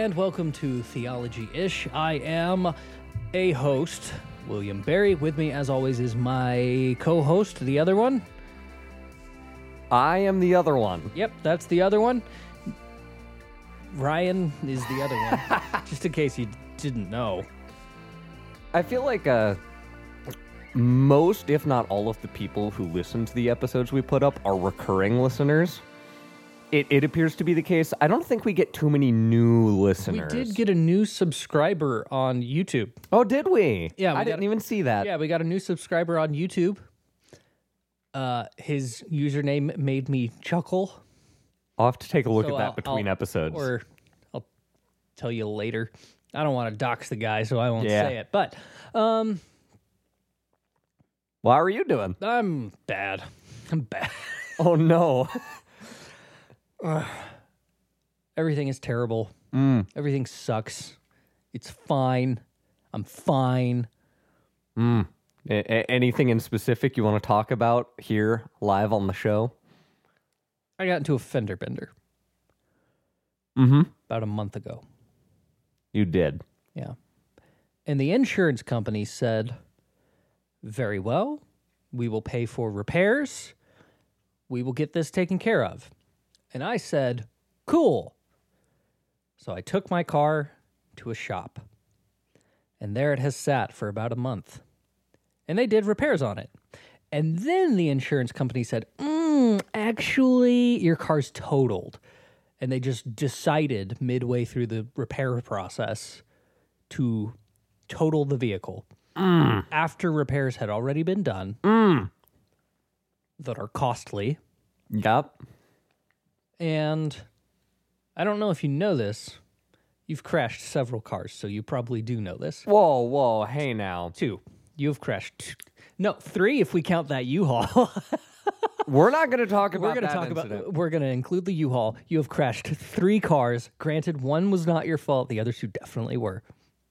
and welcome to Theology-ish. I am a host, William Barry. With me, as always, is my co-host, the other one. I am the other one. Yep, that's the other one. Ryan is the other one, just in case you didn't know. I feel like most, if not all of the people who listen to the episodes we put up are recurring listeners. It appears to be the case. I don't think we get too many new listeners. We did get a new subscriber on YouTube. Oh, did we? Yeah, I didn't even see that. Yeah, we got a new subscriber on YouTube. His username made me chuckle. I'll have to take a look So at that between episodes. Or I'll tell you later. I don't want to dox the guy, so I won't Yeah. say it. But Well, how are you doing? I'm bad. I'm bad. Oh, no. Everything is terrible. Everything sucks. It's fine. I'm fine. Anything in specific you want to talk about here live on the show? I got into a fender bender. Mm-hmm. About a month ago. You did. Yeah. And the insurance company said, very well, we will pay for repairs. We will get this taken care of. And I said, cool. So I took my car to a shop. And there it has sat for about a month. And they did repairs on it. And then the insurance company said, actually, your car's totaled. And they just decided midway through the repair process to total the vehicle. After repairs had already been done that are costly. Yep. And I don't know if you know this. You've crashed several cars, so you probably do know this. Whoa, hey now. 2. You've crashed. No, 3 if we count that U-Haul. We're not going to talk about We're going to include the U-Haul. You have crashed 3 cars. Granted, one was not your fault. The other 2 definitely were.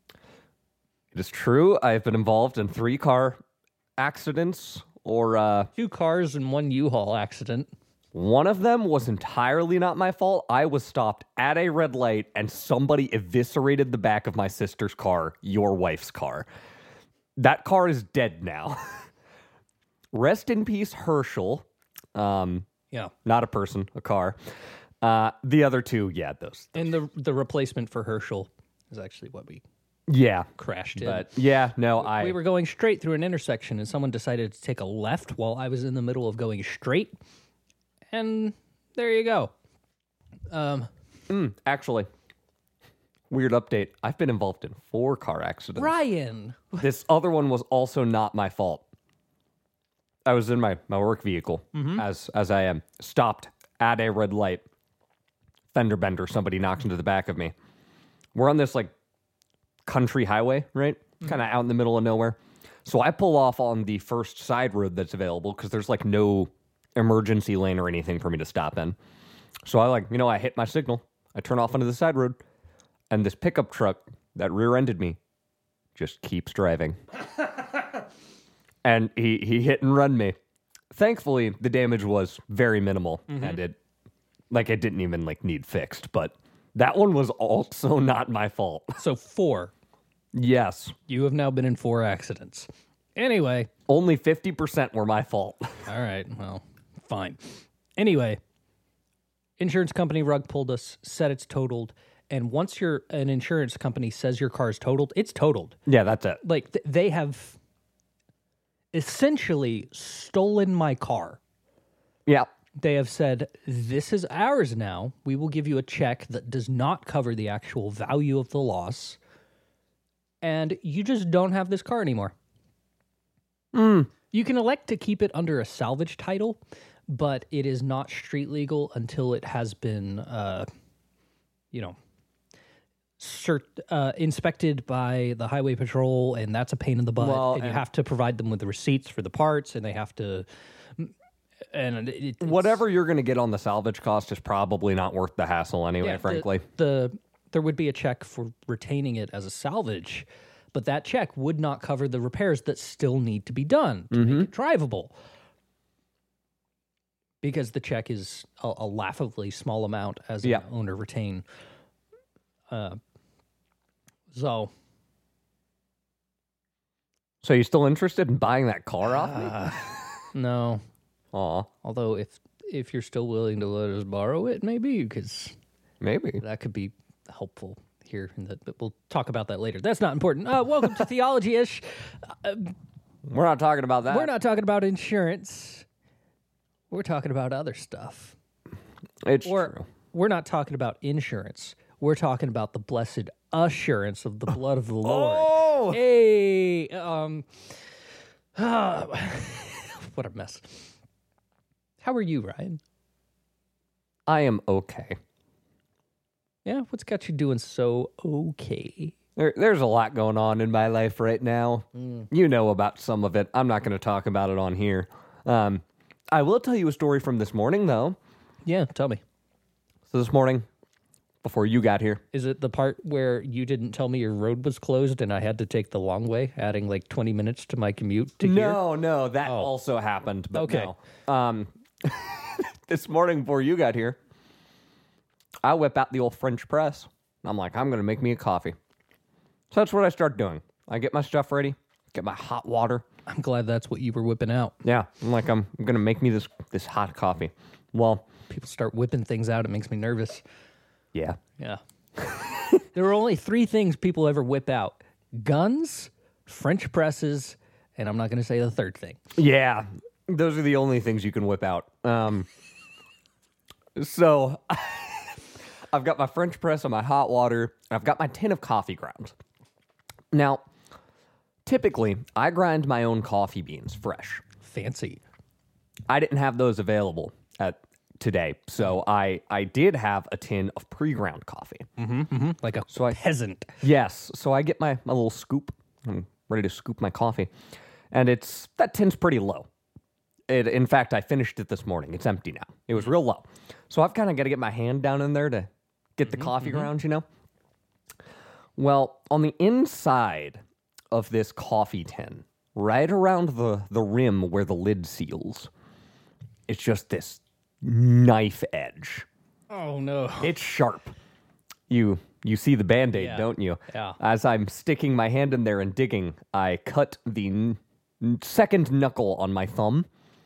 It is true. I've been involved in 3 car accidents, or 2 cars and 1 U-Haul accident. one of them was entirely not my fault. I was stopped at a red light and somebody eviscerated the back of my sister's car, your wife's car. That car is dead now. Rest in peace, Herschel. Yeah. Not a person, a car. The other 2, yeah, those. And the replacement for Herschel is actually what we Yeah. crashed in. But yeah, no, We were going straight through an intersection, and someone decided to take a left while I was in the middle of going straight. And there you go. Actually, weird update. I've been involved in 4 car accidents. Ryan! This other one was also not my fault. I was in my work vehicle, as I am, stopped at a red light. Fender bender, somebody knocks into the back of me. We're on this, country highway, right? Kind of out in the middle of nowhere. So I pull off on the first side road that's available because there's, no emergency lane or anything for me to stop in. So I hit my signal. I turn off onto the side road. And this pickup truck that rear-ended me just keeps driving. And he hit and run me. Thankfully, the damage was very minimal. And it didn't even, need fixed. But that one was also not my fault. So 4. Yes. You have now been in 4 accidents. Anyway. Only 50% were my fault. All right, well, fine. Anyway, insurance company rug pulled us, said it's totaled. And once an insurance company says your car is totaled, it's totaled. Yeah, that's it. They have essentially stolen my car. Yeah. They have said, this is ours now. We will give you a check that does not cover the actual value of the loss. And you just don't have this car anymore. You can elect to keep it under a salvage title, but it is not street legal until it has been, inspected by the highway patrol, and that's a pain in the butt. Well, and you have to provide them with the receipts for the parts, and they have to... And whatever you're going to get on the salvage cost is probably not worth the hassle anyway, frankly. There would be a check for retaining it as a salvage, but that check would not cover the repairs that still need to be done to make it drivable. Because the check is a laughably small amount as an owner retain. So you still interested in buying that car off me? no. Aw, Although if you're still willing to let us borrow it, maybe because maybe. that could be helpful here. But we'll talk about that later. That's not important. Welcome to Theology-ish. We're not talking about that. We're not talking about insurance. We're talking about other stuff. It's true. We're not talking about insurance. We're talking about the blessed assurance of the blood of the Lord. Oh! Hey, what a mess. How are you, Ryan? I am okay. Yeah, what's got you doing so okay? There's a lot going on in my life right now. You know about some of it. I'm not going to talk about it on here. I will tell you a story from this morning, though. Yeah, tell me. So this morning, before you got here. Is it the part where you didn't tell me your road was closed and I had to take the long way, adding like 20 minutes to my commute to here? No, that also happened. But Okay. no. This morning before you got here, I whip out the old French press. I'm like, I'm going to make me a coffee. So that's what I start doing. I get my stuff ready, get my hot water. I'm glad that's what you were whipping out. Yeah, I'm like, I'm going to make me this hot coffee. Well, People start whipping things out. It makes me nervous. yeah. Yeah. There are only 3 things people ever whip out: guns, French presses, and I'm not going to say the third thing. Yeah, those are the only things you can whip out. So I've got my French press and my hot water. And I've got my tin of coffee grounds. Now, typically, I grind my own coffee beans fresh. Fancy. I didn't have those available today, so I did have a tin of pre-ground coffee. Like a I- peasant. Yes, so I get my little scoop. I'm ready to scoop my coffee, and that tin's pretty low. In fact, I finished it this morning. It's empty now. It was real low, so I've kind of got to get my hand down in there to get the coffee grounds, you know. Well, on the inside of this coffee tin, right around the rim where the lid seals, it's just this knife edge. Oh, no. It's sharp. You see the Band-Aid, Yeah. don't you? Yeah. As I'm sticking my hand in there and digging, I cut the second knuckle on my thumb.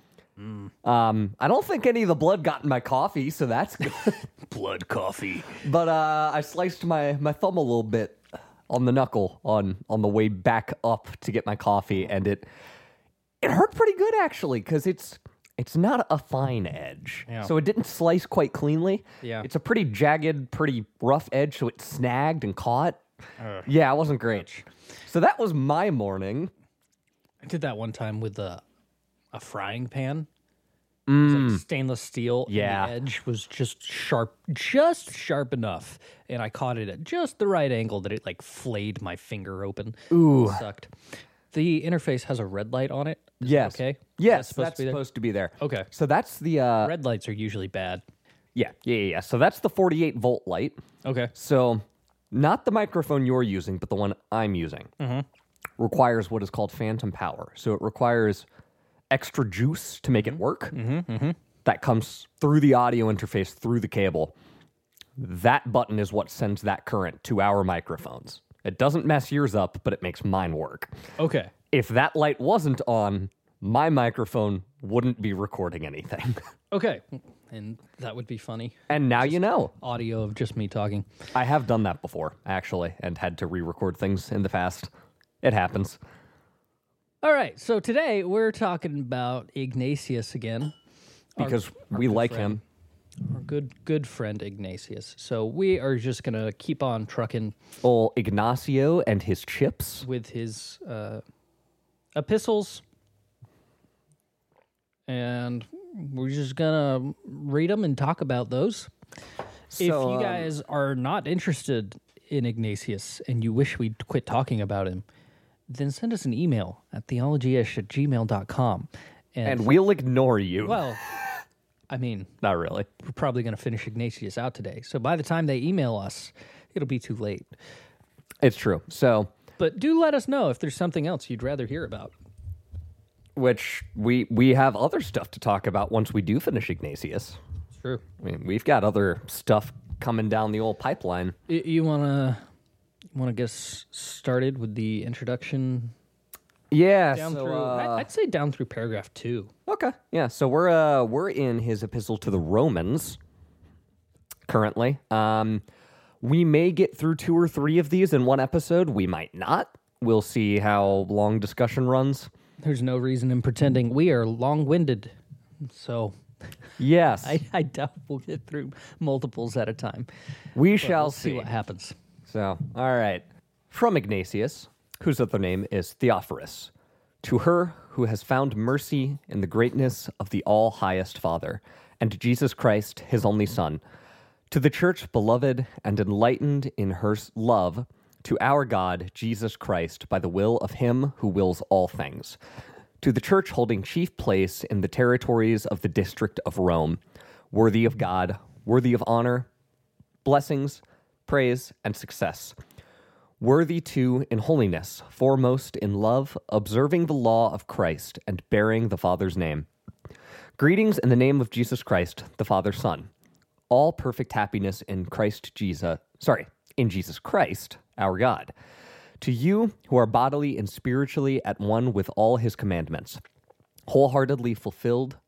I don't think any of the blood got in my coffee, so that's good. Blood coffee. But I sliced my thumb a little bit on the knuckle on the way back up to get my coffee, and it hurt pretty good actually, because it's not a fine edge. Yeah. So it didn't slice quite cleanly. Yeah. It's a pretty jagged, pretty rough edge, so it snagged and caught. Yeah, it wasn't great. So that was my morning. I did that one time with a frying pan. It was like stainless steel. Yeah. And the edge was just sharp enough. And I caught it at just the right angle that it like flayed my finger open. Ooh. It sucked. The interface has a red light on it. Is Yes. that okay? Yes, That's supposed to be there? supposed to be there. Okay. So that's the Red lights are usually bad. yeah. So that's the 48-volt light. Okay. So not the microphone you're using, but the one I'm using requires what is called phantom power. So it requires extra juice to make it work. That comes through the audio interface, through the cable. That button is what sends that current to our microphones. It doesn't mess yours up, but it makes mine work. Okay. If that light wasn't on, my microphone wouldn't be recording anything. Okay. And that would be funny. And now you know. Audio of just me talking. I have done that before, actually, and had to re-record things in the past. It happens. All right. So today we're talking about Ignatius again. Because we like him. Our good friend Ignatius. So we are just going to keep on trucking Old Ignacio and his chips. with his epistles. And we're just going to read them and talk about those. If So, you guys are not interested in Ignatius and you wish we'd quit talking about him, then send us an email at theologyish@gmail.com. And we'll ignore you. Well, I mean, Not really. we're probably going to finish Ignatius out today. So by the time they email us, it'll be too late. It's true. So, But do let us know if there's something else you'd rather hear about. which we have other stuff to talk about once we do finish Ignatius. It's true. I mean, we've got other stuff coming down the old pipeline. You wanna get started with the introduction? Yeah, Down so, through, I'd say down through paragraph 2. okay. Yeah, so we're in his epistle to the Romans currently. We may get through 2 or 3 of these in one episode. We might not. We'll see how long discussion runs. There's no reason in pretending we are long-winded, so Yes, I doubt we'll get through multiples at a time. we But shall we'll see. see what happens. So, all right. From Ignatius, whose other name is Theophorus, to her who has found mercy in the greatness of the all-highest Father, and to Jesus Christ, his only Son, to the church beloved and enlightened in her love, to our God, Jesus Christ, by the will of him who wills all things, to the church holding chief place in the territories of the district of Rome, worthy of God, worthy of honor, blessings, praise, and success, worthy too in holiness, foremost in love, observing the law of Christ, and bearing the Father's name. Greetings in the name of Jesus Christ, the Father's Son. All perfect happiness in in Jesus Christ, our God. To you who are bodily and spiritually at one with all his commandments, wholeheartedly filled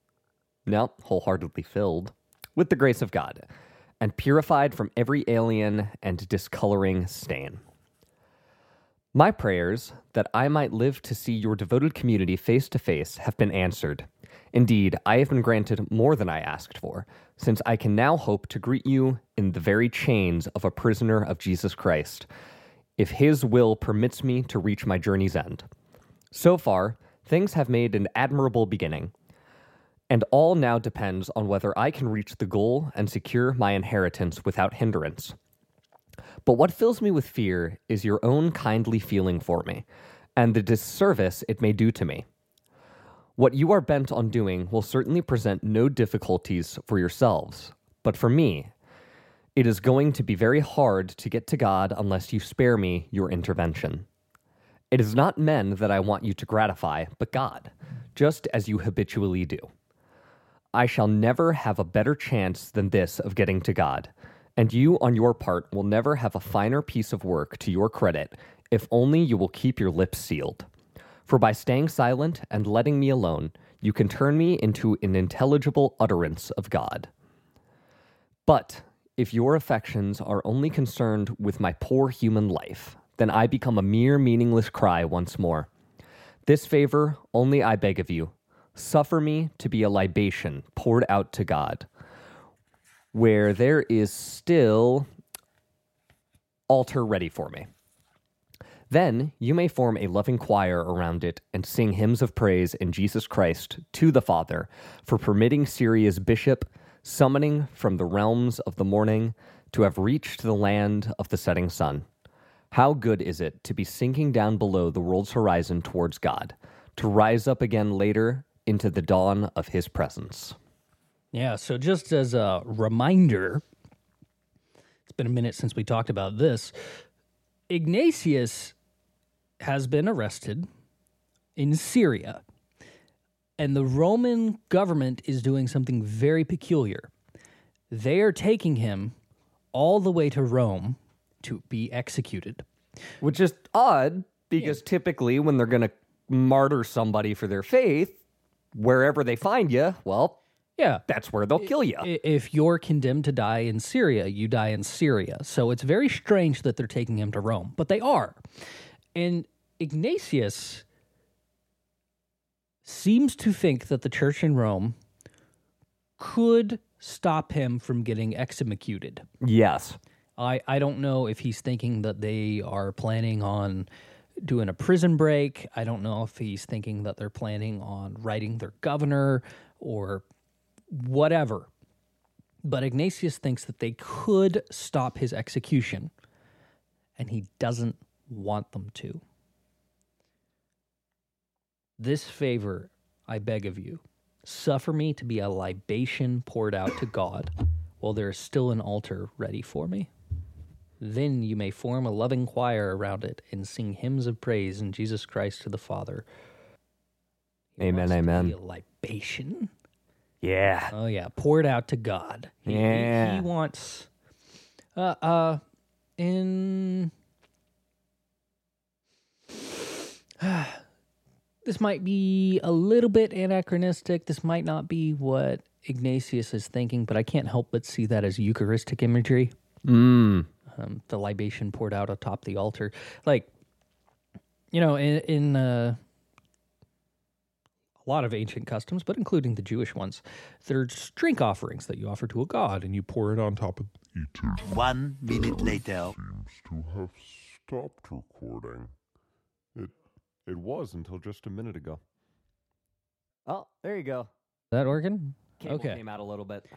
with the grace of God, and purified from every alien and discoloring stain. My prayers, that I might live to see your devoted community face to face, have been answered. Indeed, I have been granted more than I asked for, since I can now hope to greet you in the very chains of a prisoner of Jesus Christ, if his will permits me to reach my journey's end. So far, things have made an admirable beginning, and all now depends on whether I can reach the goal and secure my inheritance without hindrance. But what fills me with fear is your own kindly feeling for me, and the disservice it may do to me. What you are bent on doing will certainly present no difficulties for yourselves, but for me, it is going to be very hard to get to God unless you spare me your intervention. It is not men that I want you to gratify, but God, just as you habitually do. I shall never have a better chance than this of getting to God, and you, on your part, will never have a finer piece of work to your credit if only you will keep your lips sealed. For by staying silent and letting me alone, you can turn me into an intelligible utterance of God. But if your affections are only concerned with my poor human life, then I become a mere meaningless cry once more. This favor only I beg of you. Suffer me to be a libation poured out to God, where there is still altar ready for me. Then you may form a loving choir around it and sing hymns of praise in Jesus Christ to the Father for permitting Syria's bishop, summoning from the realms of the morning, to have reached the land of the setting sun. How good is it to be sinking down below the world's horizon towards God, to rise up again later into the dawn of his presence. Yeah, so just as a reminder, it's been a minute since we talked about this. Ignatius has been arrested in Syria, and the Roman government is doing something very peculiar. They are taking him all the way to Rome to be executed. Which is odd, because typically when they're going to martyr somebody for their faith, wherever they find you, well, Yeah. that's where they'll kill you. If you're condemned to die in Syria, you die in Syria. So it's very strange that they're taking him to Rome, but they are. And Ignatius seems to think that the church in Rome could stop him from getting executed. Yes. I don't know if he's thinking that they are planning on doing a prison break. I don't know if he's thinking that they're planning on writing their governor or whatever. But Ignatius thinks that they could stop his execution, and he doesn't want them to. This favor, I beg of you, suffer me to be a libation poured out to God, while there is still an altar ready for me. Then you may form a loving choir around it and sing hymns of praise in Jesus Christ to the Father. He Amen, wants to amen. be a libation. Yeah. Oh yeah, poured out to God. He wants In this might be a little bit anachronistic. This might not be what Ignatius is thinking, but I can't help but see that as Eucharistic imagery. The libation poured out atop the altar. Like, you know, in a lot of ancient customs, but including the Jewish ones, there's drink offerings that you offer to a god, and you pour it on top of It 1 minute later. seems to have stopped recording. It was until just a minute ago. Oh, there you go. that organ. Cable Okay. came out a little bit.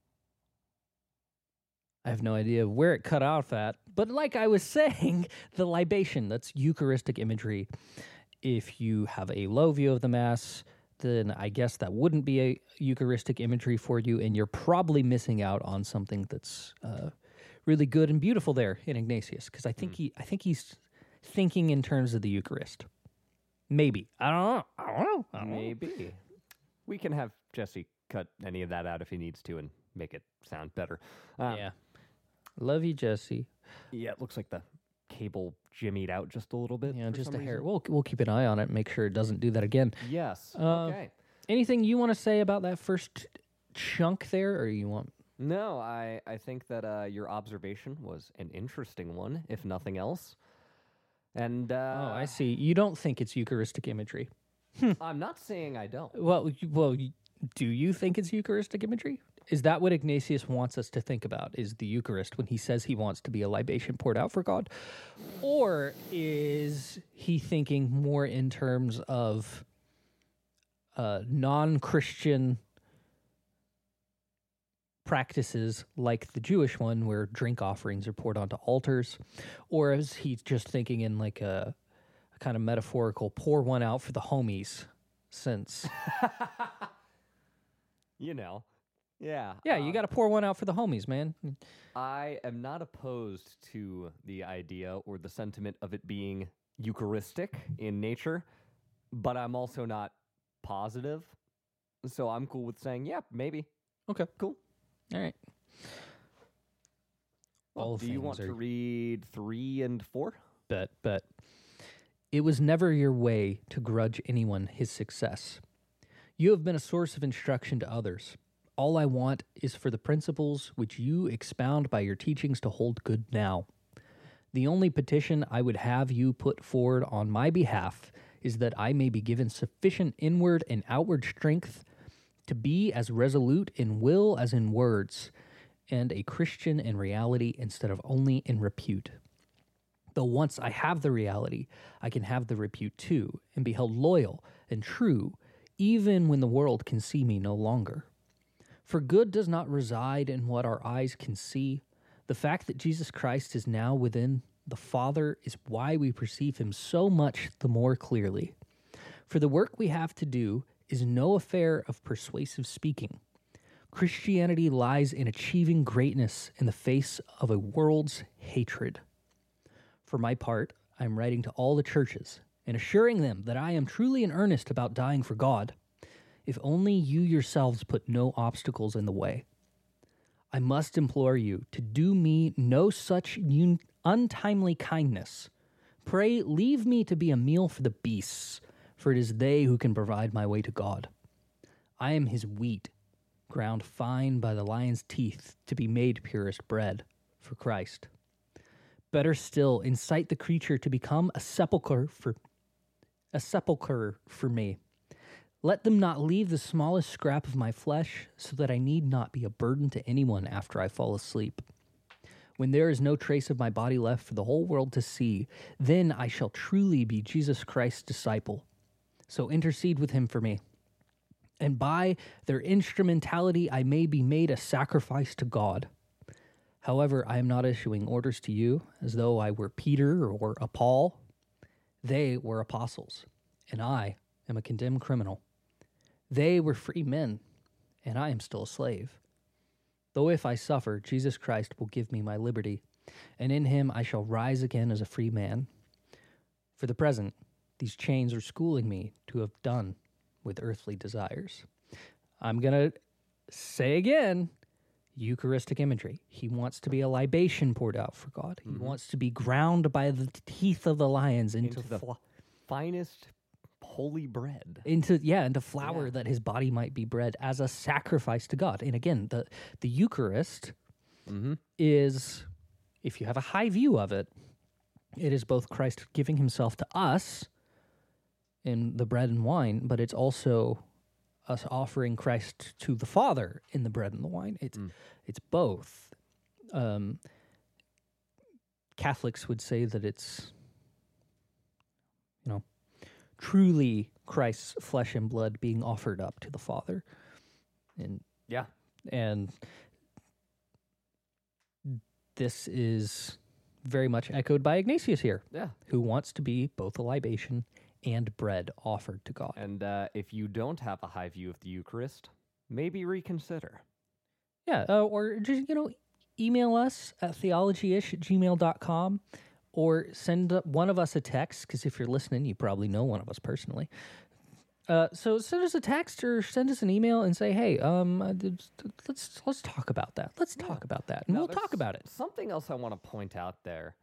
I have no idea where it cut off at, but like I was saying, the libation, that's Eucharistic imagery. If you have a low view of the Mass, then I guess that wouldn't be a Eucharistic imagery for you, and you're probably missing out on something that's really good and beautiful there in Ignatius, because I think he's thinking in terms of the Eucharist. Maybe. I don't know. Maybe. We can have Jesse cut any of that out if he needs to and make it sound better. Yeah. Love you, Jesse. Yeah, it looks like the cable jimmied out just a little bit. Yeah, for just a some hair. reason. We'll keep an eye on it, make sure it doesn't do that again. Yes. Okay. Anything you want to say about that first chunk there, or you want? No, I think that your observation was an interesting one, if nothing else. And Oh, I see. You don't think it's Eucharistic imagery. I'm not saying I don't. Well, do you think it's Eucharistic imagery? Is that what Ignatius wants us to think about, is the Eucharist when he says he wants to be a libation poured out for God? Or is he thinking more in terms of non-Christian practices like the Jewish one where drink offerings are poured onto altars? Or is he just thinking in like a kind of metaphorical pour one out for the homies sense? You know. Yeah. Yeah, you got to pour one out for the homies, man. I am not opposed to the idea or the sentiment of it being Eucharistic in nature, but I'm also not positive. So I'm cool with saying, yeah, maybe. Okay, Cool. all right. All Do you want things to are- read 3 and 4? But it was never your way to grudge anyone his success. You have been a source of instruction to others. All I want is for the principles which you expound by your teachings to hold good now. The only petition I would have you put forward on my behalf is that I may be given sufficient inward and outward strength to be as resolute in will as in words, and a Christian in reality instead of only in repute. Though once I have the reality, I can have the repute too, and be held loyal and true, even when the world can see me no longer. For good does not reside in what our eyes can see. The fact that Jesus Christ is now within the Father is why we perceive him so much the more clearly. For the work we have to do is no affair of persuasive speaking. Christianity lies in achieving greatness in the face of a world's hatred. For my part, I am writing to all the churches and assuring them that I am truly in earnest about dying for God, if only you yourselves put no obstacles in the way. I must implore you to do me no such untimely kindness. Pray, leave me to be a meal for the beasts, for it is they who can provide my way to God. I am his wheat, ground fine by the lion's teeth to be made purest bread for Christ. Better still, incite the creature to become a sepulchre for me. Let them not leave the smallest scrap of my flesh, so that I need not be a burden to anyone after I fall asleep. When there is no trace of my body left for the whole world to see, then I shall truly be Jesus Christ's disciple. So intercede with him for me. And by their instrumentality I may be made a sacrifice to God. However, I am not issuing orders to you as though I were Peter or a Paul. They were apostles, and I am a condemned criminal. They were free men, and I am still a slave. Though if I suffer, Jesus Christ will give me my liberty, and in him I shall rise again as a free man. For the present, these chains are schooling me to have done with earthly desires. I'm going to say again, Eucharistic imagery. He wants to be a libation poured out for God. He wants to be ground by the teeth of the lions into the finest holy bread. into flour that his body might be bread as a sacrifice to God. And again, the Eucharist is, if you have a high view of it, it is both Christ giving himself to us in the bread and wine, but it's also us offering Christ to the Father in the bread and the wine. It's both. Catholics would say that it's, truly Christ's flesh and blood being offered up to the Father. And this is very much echoed by Ignatius here, who wants to be both a libation and bread offered to God. And if you don't have a high view of the Eucharist, maybe reconsider. Yeah, or just, email us at theologyish@gmail.com or send one of us a text, because if you're listening, you probably know one of us personally. So send us a text or send us an email and say, hey, let's talk about that. Let's talk about that, and we'll talk about it. Something else I want to point out there.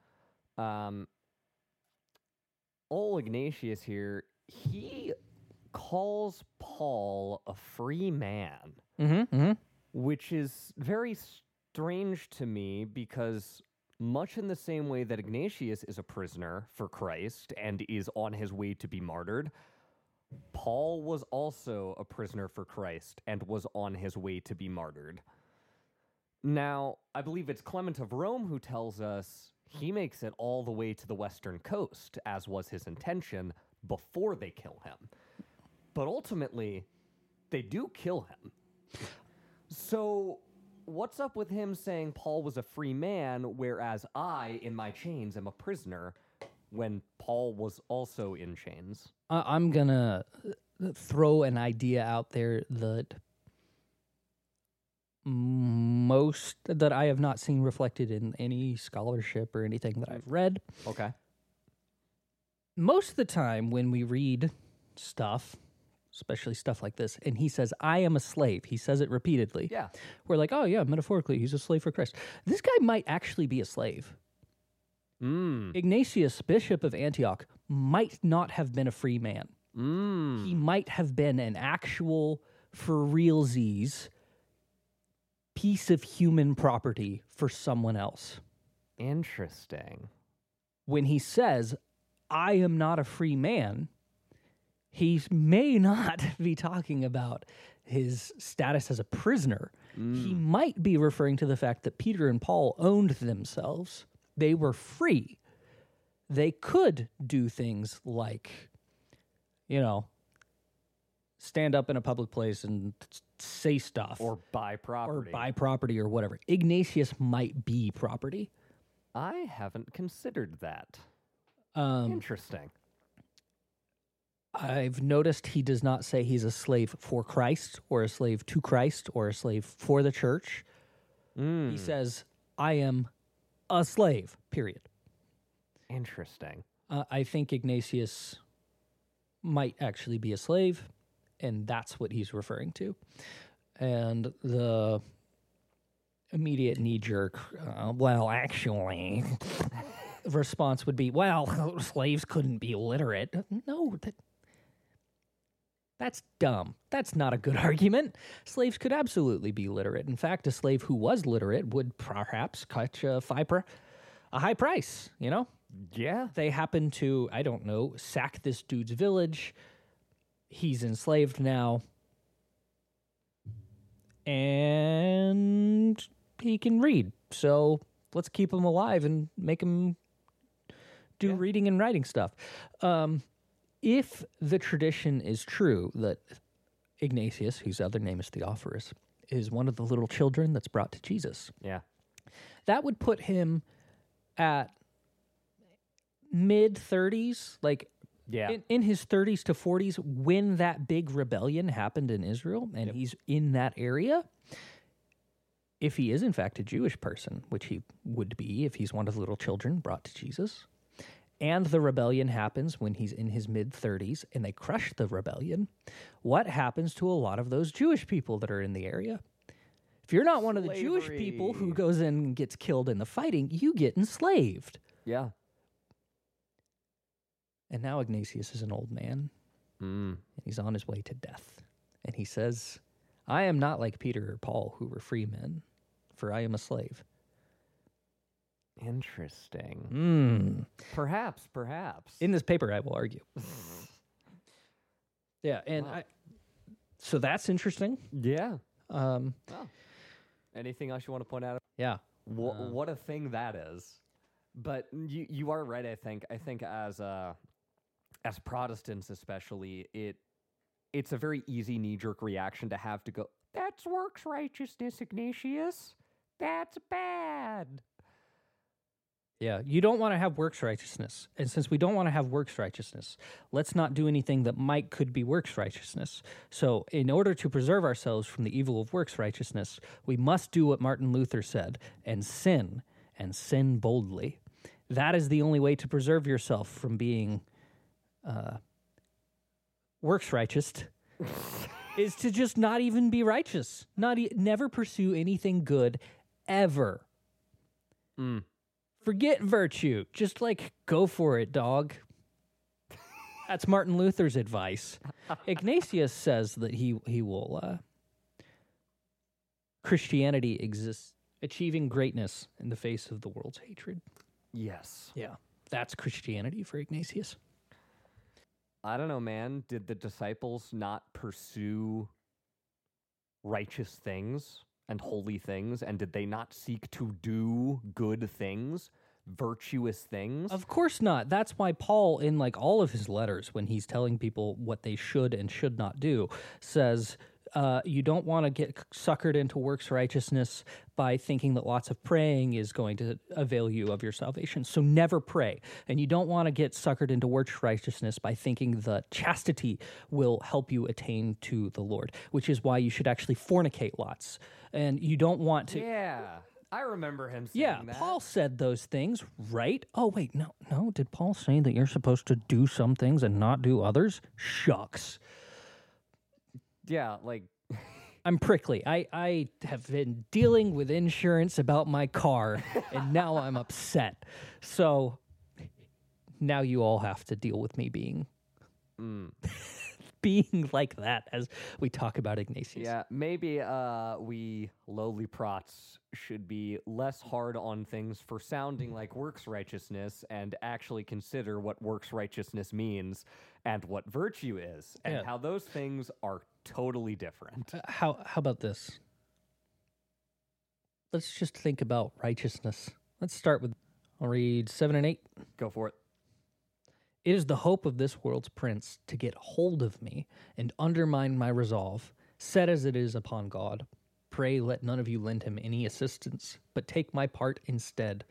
Old Ignatius here, he calls Paul a free man, which is very strange to me because much in the same way that Ignatius is a prisoner for Christ and is on his way to be martyred, Paul was also a prisoner for Christ and was on his way to be martyred. Now, I believe it's Clement of Rome who tells us he makes it all the way to the western coast, as was his intention, before they kill him. But ultimately, they do kill him. So, what's up with him saying Paul was a free man, whereas I, in my chains, am a prisoner, when Paul was also in chains? I'm going to throw an idea out there that that I have not seen reflected in any scholarship or anything that I've read. Okay. Most of the time when we read stuff, especially stuff like this, and he says, I am a slave, he says it repeatedly. Yeah. We're like, oh yeah, metaphorically, he's a slave for Christ. This guy might actually be a slave. Ignatius, Bishop of Antioch, might not have been a free man. He might have been an actual, for realsies, piece of human property for someone else. Interesting. When he says, I am not a free man, he may not be talking about his status as a prisoner. He might be referring to the fact that Peter and Paul owned themselves. They were free. They could do things like, stand up in a public place and say stuff. Or buy property. Or whatever. Ignatius might be property. I haven't considered that. Interesting. I've noticed he does not say he's a slave for Christ or a slave to Christ or a slave for the church. He says, I am a slave, period. Interesting. I think Ignatius might actually be a slave, and that's what he's referring to. And the immediate knee-jerk, actually, response would be, slaves couldn't be literate. No, that's dumb. That's not a good argument. Slaves could absolutely be literate. In fact, a slave who was literate would perhaps catch a high price, Yeah. They happen to, I don't know, sack this dude's village. He's enslaved now. And he can read. So let's keep him alive and make him do reading and writing stuff. If the tradition is true that Ignatius, whose other name is Theophorus, is one of the little children that's brought to Jesus, that would put him at mid-30s, in his 30s to 40s, when that big rebellion happened in Israel, and he's in that area. If he is, in fact, a Jewish person, which he would be if he's one of the little children brought to Jesus, and the rebellion happens when he's in his mid-30s, and they crush the rebellion, what happens to a lot of those Jewish people that are in the area? If you're not one of the Jewish people who Slavery. goes in and gets killed in the fighting, you get enslaved. Yeah. And now Ignatius is an old man, and he's on his way to death. And he says, I am not like Peter or Paul, who were free men, for I am a slave. Interesting. Perhaps. In this paper, I will argue. Yeah, and so that's interesting. Yeah. Anything else you want to point out? Yeah. What a thing that is. But you are right. I think as Protestants especially, it's a very easy knee-jerk reaction to have to go, that's works righteousness, Ignatius. That's bad. Yeah, you don't want to have works righteousness. And since we don't want to have works righteousness, let's not do anything that could be works righteousness. So in order to preserve ourselves from the evil of works righteousness, we must do what Martin Luther said, and sin boldly. That is the only way to preserve yourself from being works righteous, is to just not even be righteous. Never pursue anything good, ever. Forget virtue. Just go for it, dog. That's Martin Luther's advice. Ignatius says that he will. Christianity exists, achieving greatness in the face of the world's hatred. Yes. Yeah, that's Christianity for Ignatius. I don't know, man. Did the disciples not pursue righteous things and holy things? And did they not seek to do good things, virtuous things? Of course not. That's why Paul, in all of his letters, when he's telling people what they should and should not do, says you don't want to get suckered into works righteousness by thinking that lots of praying is going to avail you of your salvation. So never pray. And you don't want to get suckered into works righteousness by thinking that chastity will help you attain to the Lord, which is why you should actually fornicate lots. And you don't want to... Yeah. I remember him saying that. Paul said those things, right? Oh, wait, no. Did Paul say that you're supposed to do some things and not do others? Shucks. Yeah, I'm prickly. I have been dealing with insurance about my car, and now I'm upset. So now you all have to deal with me being being like that as we talk about Ignatius. Yeah, maybe we lowly prots should be less hard on things for sounding like works righteousness and actually consider what works righteousness means and what virtue is and how those things are totally different. How about this? Let's just think about righteousness. Let's start with, I'll read 7 and 8. Go for it. It is the hope of this world's prince to get hold of me and undermine my resolve, set as it is upon God. Pray let none of you lend him any assistance, but take my part instead.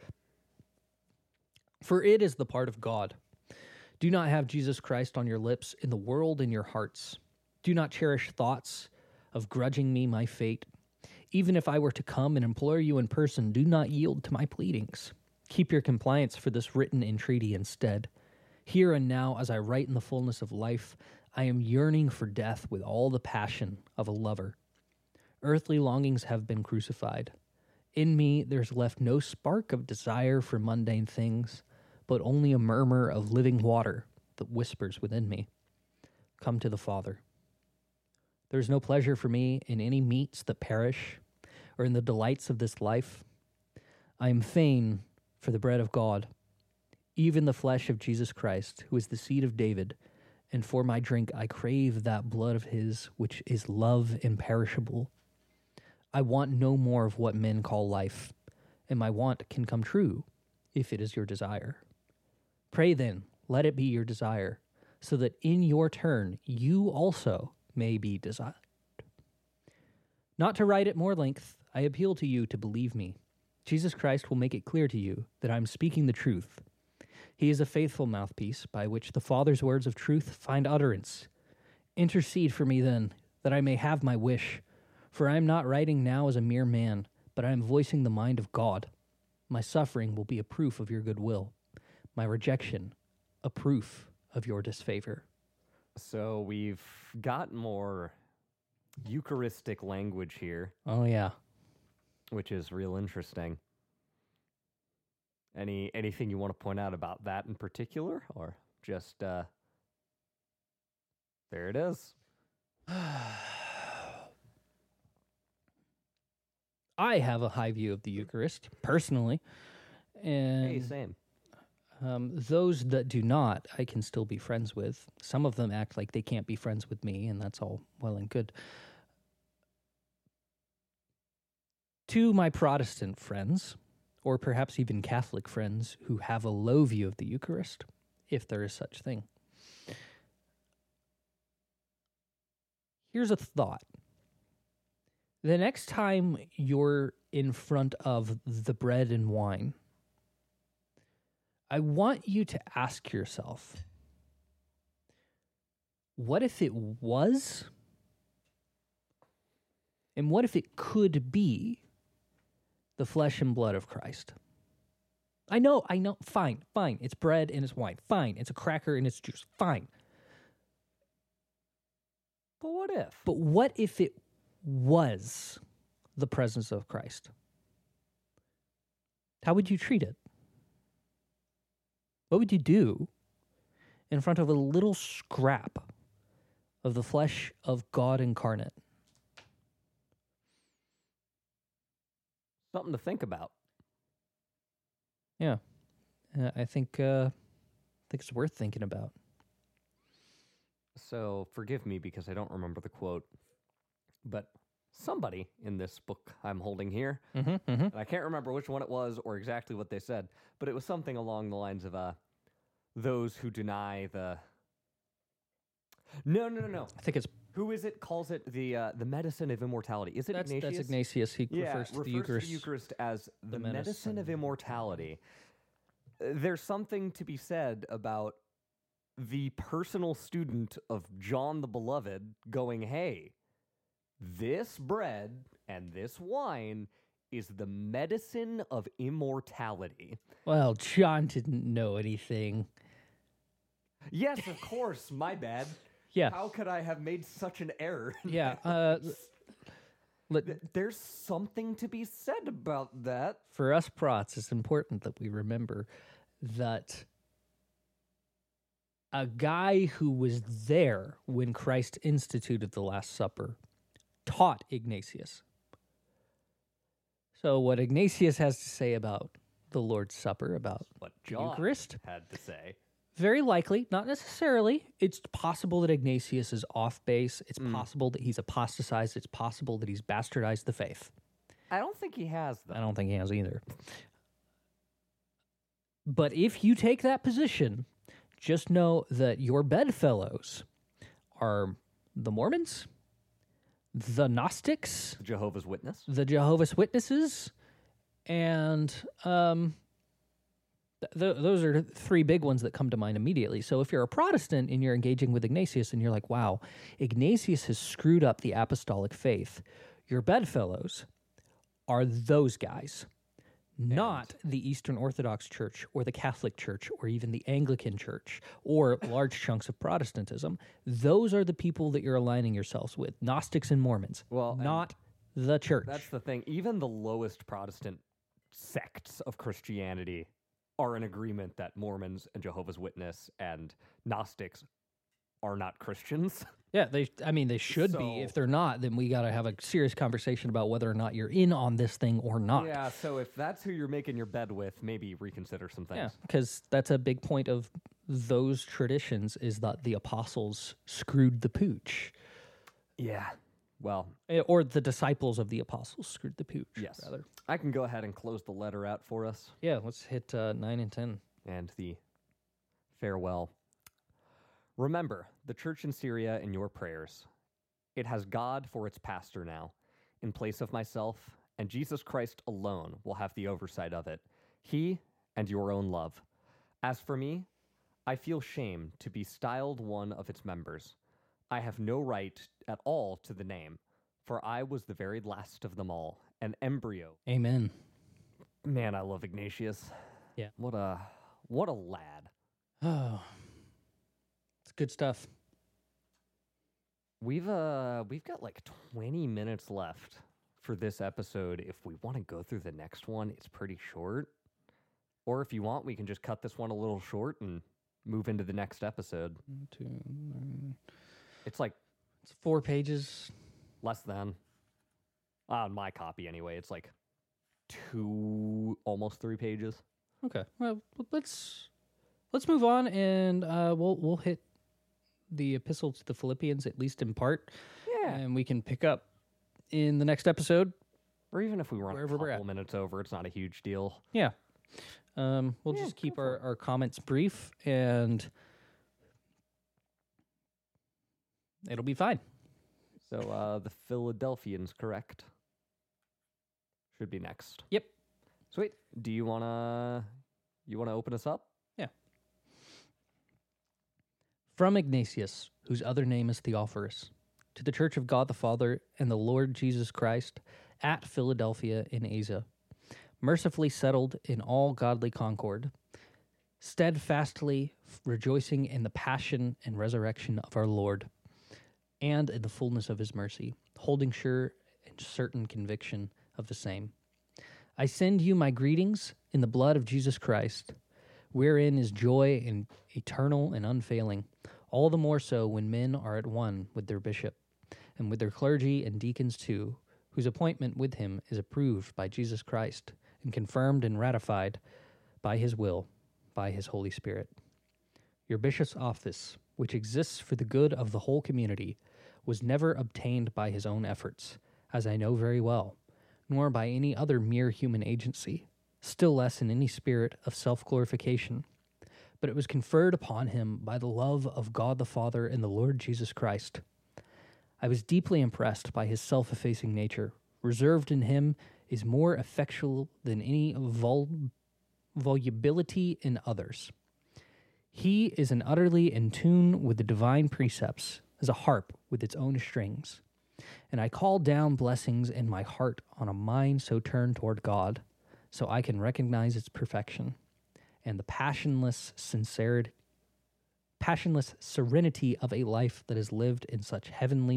For it is the part of God. Do not have Jesus Christ on your lips, in the world in your hearts. Do not cherish thoughts of grudging me my fate. Even if I were to come and implore you in person, do not yield to my pleadings. Keep your compliance for this written entreaty instead. Here and now, as I write in the fullness of life, I am yearning for death with all the passion of a lover. Earthly longings have been crucified. In me, there's left no spark of desire for mundane things, but only a murmur of living water that whispers within me. Come to the Father. There is no pleasure for me in any meats that perish, or in the delights of this life. I am fain for the bread of God, even the flesh of Jesus Christ, who is the seed of David, and for my drink I crave that blood of his, which is love imperishable. I want no more of what men call life, and my want can come true, if it is your desire. Pray then, let it be your desire, so that in your turn you also may be desired. Not to write at more length, I appeal to you to believe me. Jesus Christ will make it clear to you that I am speaking the truth. He is a faithful mouthpiece by which the Father's words of truth find utterance. Intercede for me then, that I may have my wish, for I am not writing now as a mere man, but I am voicing the mind of God. My suffering will be a proof of your goodwill, my rejection a proof of your disfavor. So we've got more Eucharistic language here. Oh, yeah. which is real interesting. Anything you want to point out about that in particular, or just there it is? I have a high view of the Eucharist personally, and Hey, same. those that do not, I can still be friends with. Some of them act like they can't be friends with me, and that's all well and good. To my Protestant friends, or perhaps even Catholic friends who have a low view of the Eucharist, if there is such thing, here's a thought. The next time you're in front of the bread and wine, I want you to ask yourself, what if it was? And what if it could be the flesh and blood of Christ? I know, fine. It's bread and it's wine. Fine, it's a cracker and it's juice. Fine. But what if? But what if it was the presence of Christ? How would you treat it? What would you do in front of a little scrap of the flesh of God incarnate? Something to think about. Yeah, I think it's worth thinking about. So forgive me because I don't remember the quote, but somebody in this book I'm holding here, and I can't remember which one it was or exactly what they said, but it was something along the lines of those who deny the. No. I think it's Who is it? Calls it the medicine of immortality? Is it Ignatius? that's Ignatius. He Yeah, refers to the Eucharist. as the medicine medicine of immortality. There's something to be said about the personal student of John the Beloved going, hey, this bread and this wine is the medicine of immortality. Well, John didn't know anything. Yes, of course, my bad. Yeah. How could I have made such an error? Yeah. There's something to be said about that. For us Prots, it's important that we remember that a guy who was there when Christ instituted the Last Supper taught Ignatius. So what Ignatius has to say about the Lord's Supper, about What the John Eucharist, had to say. very likely, not necessarily. It's possible that Ignatius is off base. It's possible that he's apostatized. It's possible that he's bastardized the faith. I don't think he has, though. I don't think he has either. But if you take that position, just know that your bedfellows are the Mormons, the Gnostics, Jehovah's Witness. the Jehovah's Witnesses, and those are three big ones that come to mind immediately. So if you're a Protestant and you're engaging with Ignatius and you're like, wow, Ignatius has screwed up the apostolic faith, your bedfellows are those guys, not the Eastern Orthodox Church or the Catholic Church or even the Anglican Church or large chunks of Protestantism. Those are the people that you're aligning yourselves with, Gnostics and Mormons, Well, and not the church. That's the thing. Even the lowest Protestant sects of Christianity are in agreement that Mormons and Jehovah's Witness and Gnostics are not Christians. Yeah, they should So- be. If they're not, then we got to have a serious conversation about whether or not you're in on this thing or not. Yeah, so if that's who you're making your bed with, maybe reconsider some things. Yeah, because that's a big point of those traditions is that the apostles screwed the pooch. Yeah. Well, Or the disciples of the apostles screwed the pooch, yes. rather. I can go ahead and close the letter out for us Yeah, let's hit 9 and 10. and the farewell. Remember the church in Syria in your prayers. It has God for its pastor now, in place of myself, and Jesus Christ alone will have the oversight of it, he and your own love. As for me, I feel shame to be styled one of its members. I have no right at all to the name, for I was the very last of them all, an embryo. Amen. Man, I love Ignatius. Yeah. What a lad. Oh, it's good stuff. We've got like 20 minutes left for this episode. If we want to go through the next one, it's pretty short. Or if you want, we can just cut this one a little short and move into the next episode. It's like It's 4 pages. less than. On my copy, anyway. It's like 2, almost 3 pages. Okay. Well, let's move on, and we'll hit the epistle to the Philippians, at least in part. Yeah. And we can pick up in the next episode. Or even if we run a Wherever we're couple at. minutes over, it's not a huge deal. Yeah. We'll just keep our comments brief, and it'll be fine. So the Philadelphians, correct? Should be next. Yep. Sweet. Do you wanna open us up? Yeah. From Ignatius, whose other name is Theophorus, to the Church of God the Father and the Lord Jesus Christ at Philadelphia in Asia, mercifully settled in all godly concord, steadfastly rejoicing in the passion and resurrection of our Lord, and in the fullness of his mercy, holding sure and certain conviction of the same. I send you my greetings in the blood of Jesus Christ, wherein is joy and eternal and unfailing, all the more so when men are at one with their bishop, and with their clergy and deacons too, whose appointment with him is approved by Jesus Christ, and confirmed and ratified by his will, by his Holy Spirit. Your bishop's office, which exists for the good of the whole community, was never obtained by his own efforts, as I know very well, nor by any other mere human agency, still less in any spirit of self-glorification, but it was conferred upon him by the love of God the Father and the Lord Jesus Christ. I was deeply impressed by his self-effacing nature. Reserved in him is more effectual than any volubility in others. He is an utterly in tune with the divine precepts, as a harp with its own strings. And I call down blessings in my heart on a mind so turned toward God, so I can recognize its perfection, and the passionless serenity of a life that is lived in such heavenly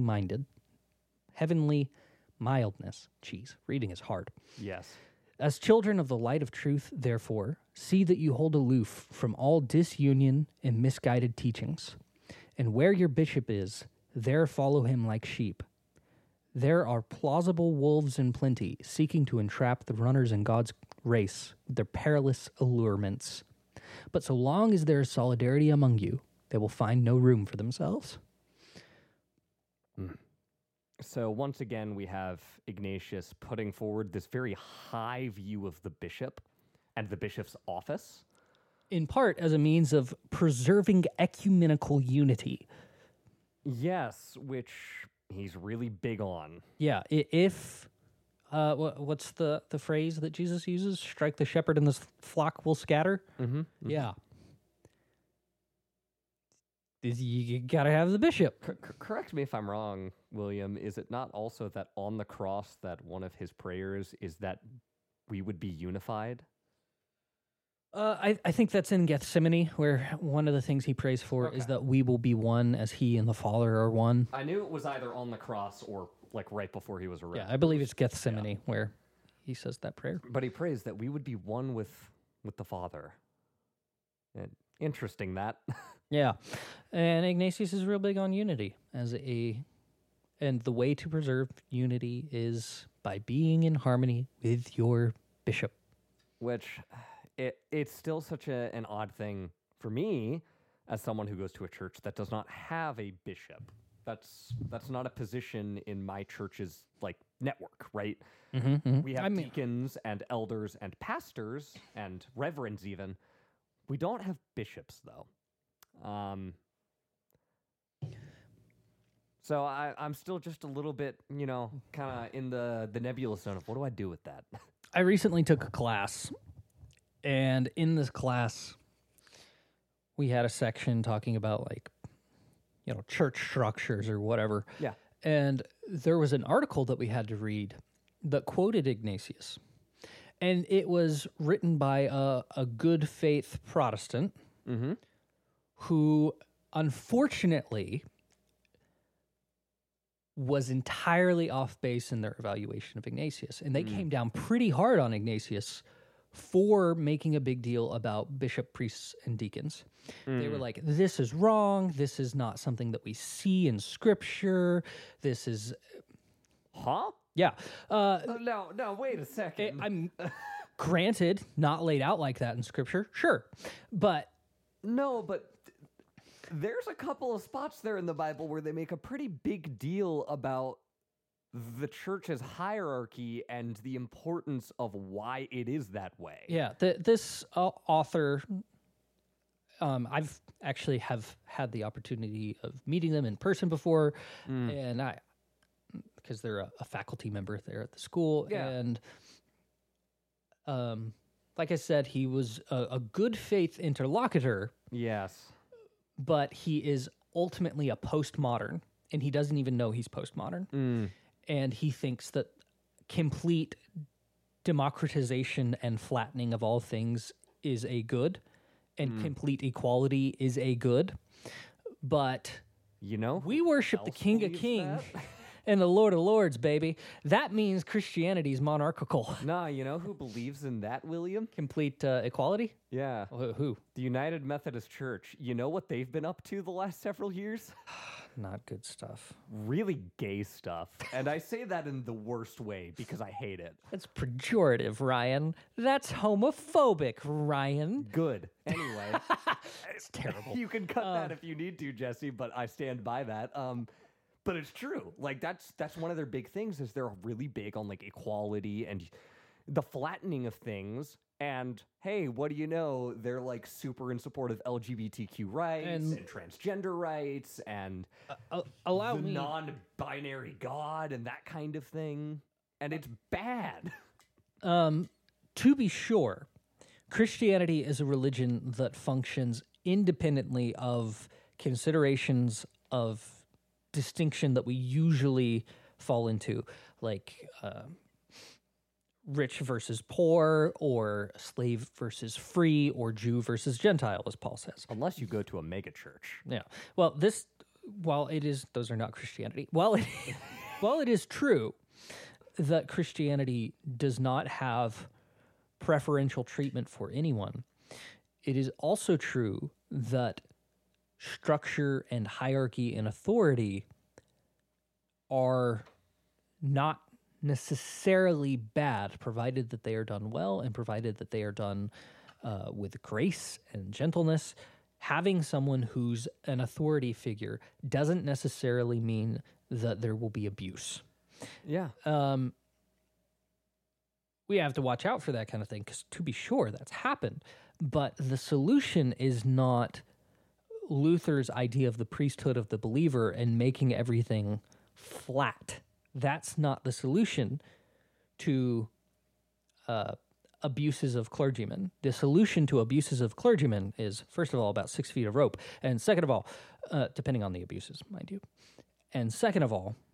mildness. Jeez, reading is hard. Yes. As children of the light of truth, therefore, see that you hold aloof from all disunion and misguided teachings. And where your bishop is, there follow him like sheep. There are plausible wolves in plenty, seeking to entrap the runners in God's race with their perilous allurements. But so long as there is solidarity among you, they will find no room for themselves. So once again, we have Ignatius putting forward this very high view of the bishop and the bishop's office. In part as a means of preserving ecumenical unity. Yes, which he's really big on. Yeah, if what's the phrase that Jesus uses? Strike the shepherd and the flock will scatter. Mm-hmm. Yeah, you gotta have the bishop. Correct me if I'm wrong, William. Is it not also that on the cross that one of his prayers is that we would be unified? I think that's in Gethsemane, where one of the things he prays for is that we will be one as he and the Father are one. I knew it was either on the cross or like right before he was arrested. Yeah, I believe it's Gethsemane where he says that prayer. But he prays that we would be one with the Father. And interesting that. Yeah, and Ignatius is real big on unity and the way to preserve unity is by being in harmony with your bishop. Which it's still such an odd thing for me as someone who goes to a church that does not have a bishop. That's not a position in my church's like network, right? We have deacons and elders and pastors and reverends even. We don't have bishops though. So I'm still just a little bit, kind of in the nebulous zone of what do I do with that? I recently took a class, and in this class, we had a section talking about church structures or whatever. Yeah. And there was an article that we had to read that quoted Ignatius. And it was written by a good faith Protestant who, unfortunately, was entirely off base in their evaluation of Ignatius. And they came down pretty hard on Ignatius for making a big deal about bishop, priests, and deacons. They were like, this is wrong. This is not something that we see in Scripture. This is, Huh? yeah. No, wait a second. I'm granted not laid out like that in Scripture, sure. But No, but there's a couple of spots there in the Bible where they make a pretty big deal about the church's hierarchy and the importance of why it is that way. yeah, this author, I've actually have had the opportunity of meeting them in person before, and because they're a faculty member there at the school, Yeah. and like I said, he was a good faith interlocutor, Yes. but he is ultimately a postmodern, and he doesn't even know he's postmodern. And he thinks that complete democratization and flattening of all things is a good, and complete equality is a good. But You know? we worship the else King of believes Kings that? and the Lord of Lords, baby. That means Christianity is monarchical. Nah, you know who believes in that, William? Complete equality? Yeah. Who? The United Methodist Church. You know what they've been up to the last several years? Not good stuff. Really gay stuff. And I say that in the worst way because I hate it. That's pejorative, Ryan. That's homophobic, Ryan. Good. Anyway, It's terrible. you can cut that if you need to, Jesse, but I stand by that. But it's true. Like that's one of their big things is they're really big on like equality and the flattening of things. And hey, what do you know? They're like super in support of LGBTQ rights and transgender rights and Allow the me. non-binary God and that kind of thing. And it's bad. To be sure, Christianity is a religion that functions independently of considerations of distinction that we usually fall into, like rich versus poor, or slave versus free, or Jew versus Gentile, as Paul says. Unless you go to a mega church. Yeah. Well, while it is, those are not Christianity. While it is true that Christianity does not have preferential treatment for anyone, it is also true that structure and hierarchy and authority are not necessarily bad, provided that they are done well and provided that they are done with grace and gentleness. Having someone who's an authority figure doesn't necessarily mean that there will be abuse. Yeah. We have to watch out for that kind of thing, because to be sure, that's happened. But the solution is not Luther's idea of the priesthood of the believer and making everything flat. That's not the solution to abuses of clergymen. The solution to abuses of clergymen is, first of all, about 6 feet of rope. And second of all, depending on the abuses, mind you. And second of all,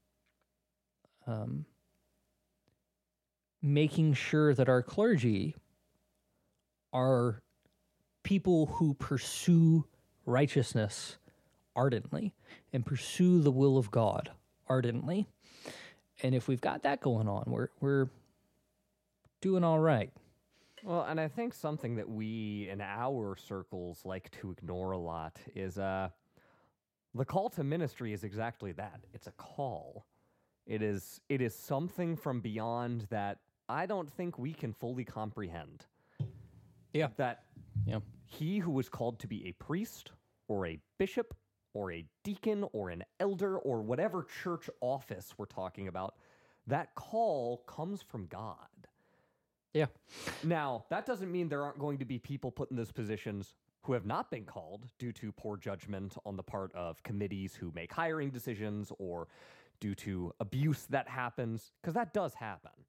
making sure that our clergy are people who pursue righteousness ardently and pursue the will of God ardently. And if we've got that going on, we're doing all right. Well, and I think something that we in our circles like to ignore a lot is the call to ministry is exactly that. It's a call. It is something from beyond that I don't think we can fully comprehend. Yeah. That Yeah. he who was called to be a priest or a bishop or a deacon or an elder or whatever church office we're talking about, that call comes from God. Yeah. Now, that doesn't mean there aren't going to be people put in those positions who have not been called due to poor judgment on the part of committees who make hiring decisions or due to abuse that happens, because that does happen.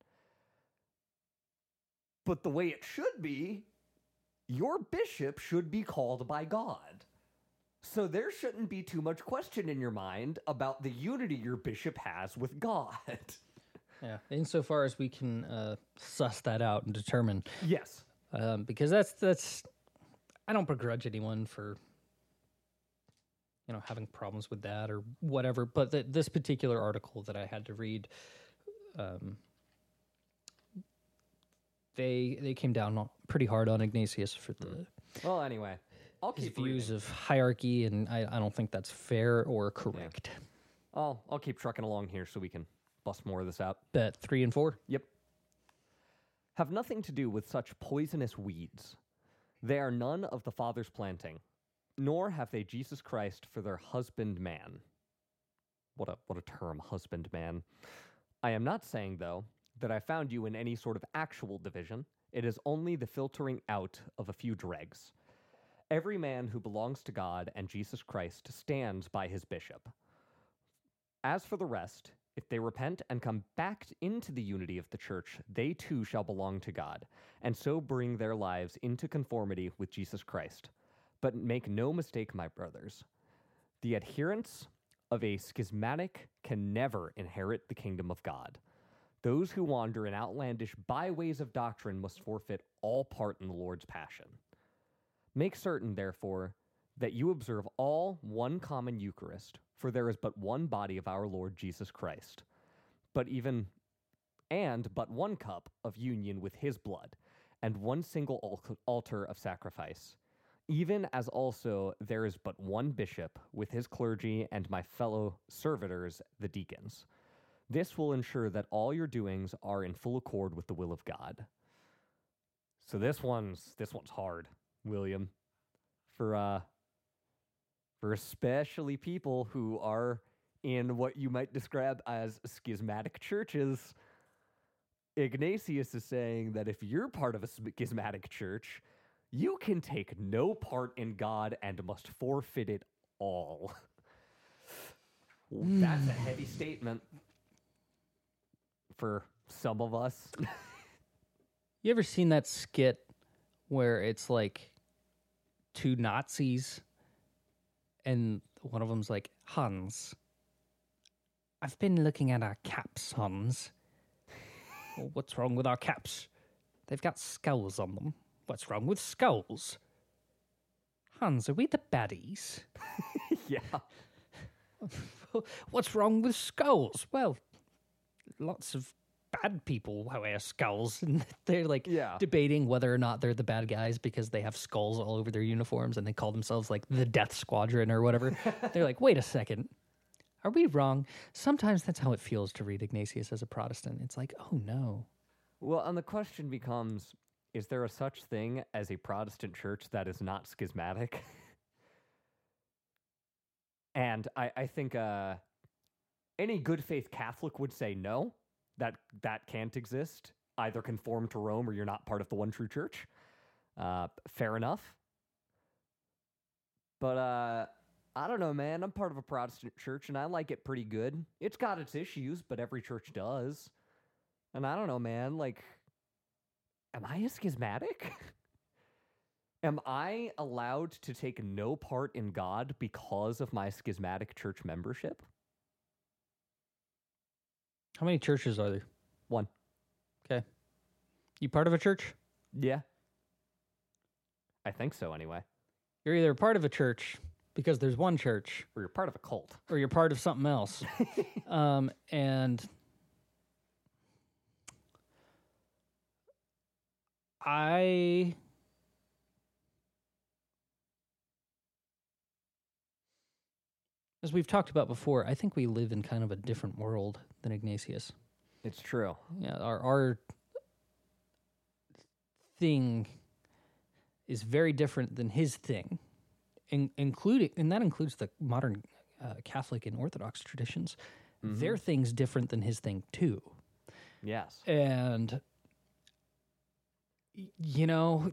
But the way it should be, your bishop should be called by God. So there shouldn't be too much question in your mind about the unity your bishop has with God. Yeah. Insofar as we can suss that out and determine, Yes. because that's I don't begrudge anyone for having problems with that or whatever. But this particular article that I had to read, they came down pretty hard on Ignatius for Well, anyway, I'll his keep views reading. of hierarchy, and I don't think that's fair or correct. I'll keep trucking along here so we can bust more of this out. Bet 3 and 4. Yep. Have nothing to do with such poisonous weeds. They are none of the Father's planting, nor have they Jesus Christ for their husbandman. What a term, husbandman. I am not saying, though, that I found you in any sort of actual division. It is only the filtering out of a few dregs. Every man who belongs to God and Jesus Christ stands by his bishop. As for the rest, if they repent and come back into the unity of the church, they too shall belong to God, and so bring their lives into conformity with Jesus Christ. But make no mistake, my brothers, the adherents of a schismatic can never inherit the kingdom of God. Those who wander in outlandish byways of doctrine must forfeit all part in the Lord's passion. Make certain, therefore, that you observe all one common Eucharist, for there is but one body of our Lord Jesus Christ, but one cup of union with his blood, and one single altar of sacrifice, even as also there is but one bishop with his clergy and my fellow servitors, the deacons. This will ensure that all your doings are in full accord with the will of God. So this one's hard, William, for especially people who are in what you might describe as schismatic churches. Ignatius is saying that if you're part of a schismatic church, you can take no part in God and must forfeit it all. That's a heavy statement for some of us. You ever seen that skit where it's like two Nazis and one of them's like, Hans, I've been looking at our caps, Hans. Well, what's wrong with our caps? They've got skulls on them. What's wrong with skulls? Hans, are we the baddies? Yeah. What's wrong with skulls? Well, lots of bad people wear skulls, and they're like debating whether or not they're the bad guys because they have skulls all over their uniforms and they call themselves like the Death Squadron or whatever. They're like, wait a second. Are we wrong? Sometimes that's how it feels to read Ignatius as a Protestant. It's like, oh no. Well, and the question becomes, is there a such thing as a Protestant church that is not schismatic? And I think any good faith Catholic would say no, that can't exist. Either conform to Rome or you're not part of the one true church. Fair enough. But I don't know, man. I'm part of a Protestant church and I like it pretty good. It's got its issues, but every church does. And I don't know, man. Like, am I a schismatic? Am I allowed to take no part in God because of my schismatic church membership? How many churches are there? One. Okay. You part of a church? Yeah. I think so, anyway. You're either part of a church because there's one church, Or you're part of a cult. or you're part of something else. And as we've talked about before, I think we live in kind of a different world than Ignatius. It's true. Yeah, our thing is very different than his thing, including, and that includes the modern Catholic and Orthodox traditions. Their thing's different than his thing too. Yes. And you know,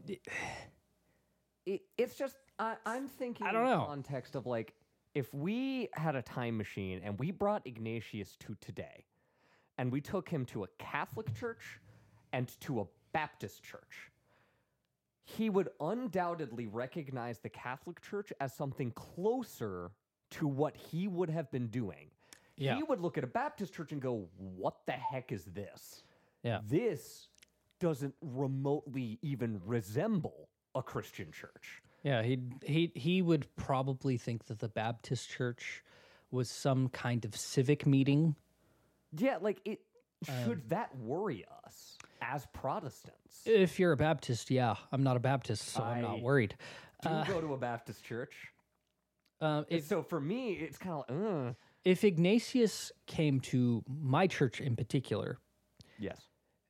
It's just, I'm thinking I don't in know. the context of like, if we had a time machine and we brought Ignatius to today, and we took him to a Catholic church and to a Baptist church, he would undoubtedly recognize the Catholic Church as something closer to what he would have been doing. Yeah. He would look at a Baptist church and go, what the heck is this? Yeah. This doesn't remotely even resemble a Christian church. Yeah, he would probably think that the Baptist church was some kind of civic meeting. Yeah, like should that worry us as Protestants? If you're a Baptist, yeah. I'm not a Baptist, so I'm not worried. Do go to a Baptist church. If So for me, it's kind of like, if Ignatius came to my church in particular, yes.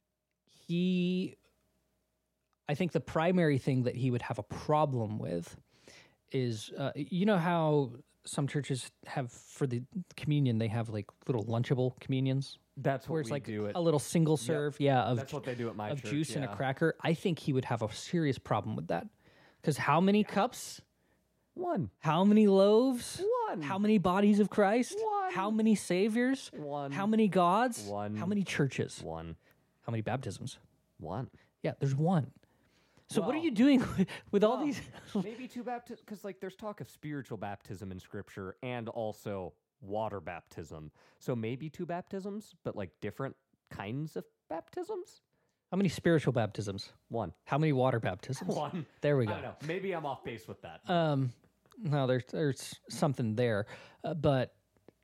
I think the primary thing that he would have a problem with is, you know how some churches have for the communion, they have like little lunchable communions? That's what Where it's we like do a little single serve, of That's what they do at my of church, juice and a yeah. cracker. I think he would have a serious problem with that. Because how many cups? One. How many loaves? One. How many bodies of Christ? One. How many saviors? One. How many gods? One. How many churches? One. How many baptisms? One. Yeah, there's one. So what are Well, you doing with all these? Maybe two baptisms, because like there's talk of spiritual baptism in Scripture and also water baptism. So maybe two baptisms, but like different kinds of baptisms. How many spiritual baptisms? One. How many water baptisms? One. There we I don't go. know. Maybe I'm off base with that. No, there's something there, but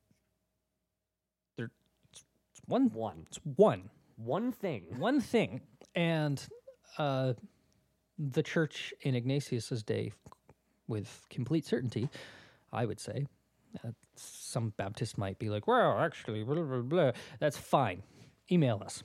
it's one. One. It's one. One thing. One thing, and the church in Ignatius's day, with complete certainty, I would say, some Baptists might be like, well, actually, blah, blah, blah. That's fine. Email us.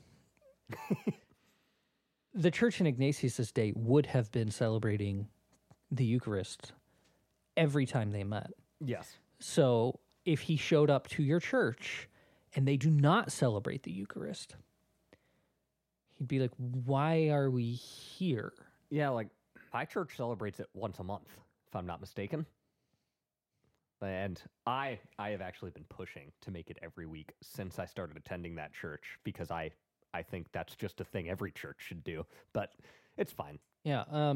The church in Ignatius's day would have been celebrating the Eucharist every time they met. Yes. So if he showed up to your church and they do not celebrate the Eucharist, he'd be like, why are we here? Yeah, like my church celebrates it once a month, if I'm not mistaken. And I have actually been pushing to make it every week since I started attending that church because I think that's just a thing every church should do. But it's fine. Yeah.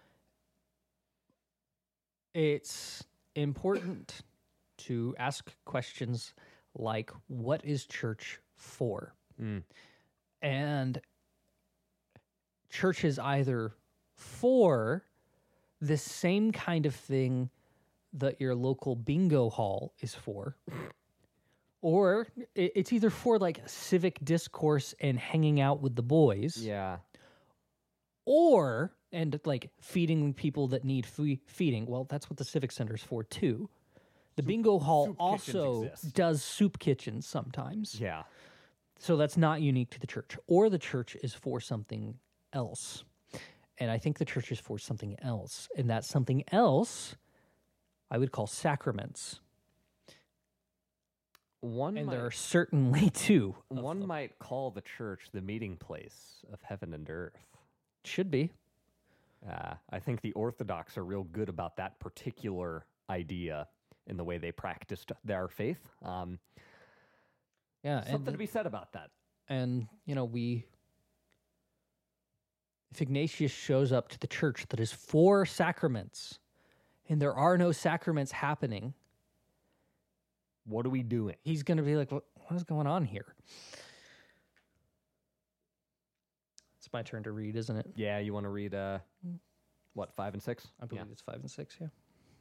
It's important to ask questions like, what is church for? And church is either for the same kind of thing that your local bingo hall is for, or it's either for like civic discourse and hanging out with the boys, Yeah. or and like feeding people that need feeding. Well, that's what the civic center's for too. The bingo hall soup also kitchens exist. does soup kitchens sometimes. Yeah. So that's not unique to the church. Or the church is for something else. And I think the church is for something else. And that something else I would call sacraments. One And might, there are certainly two. one might call the church the meeting place of heaven and earth. Should be. I think the Orthodox are real good about that particular idea in the way they practiced their faith. Yeah. Something to be said about that. And, you know, if Ignatius shows up to the church that is for sacraments and there are no sacraments happening, What are we doing? he's going to be like, what is going on here? It's my turn to read, isn't it? Yeah, you want to read, 5 and 6? I believe it's 5 and 6, yeah.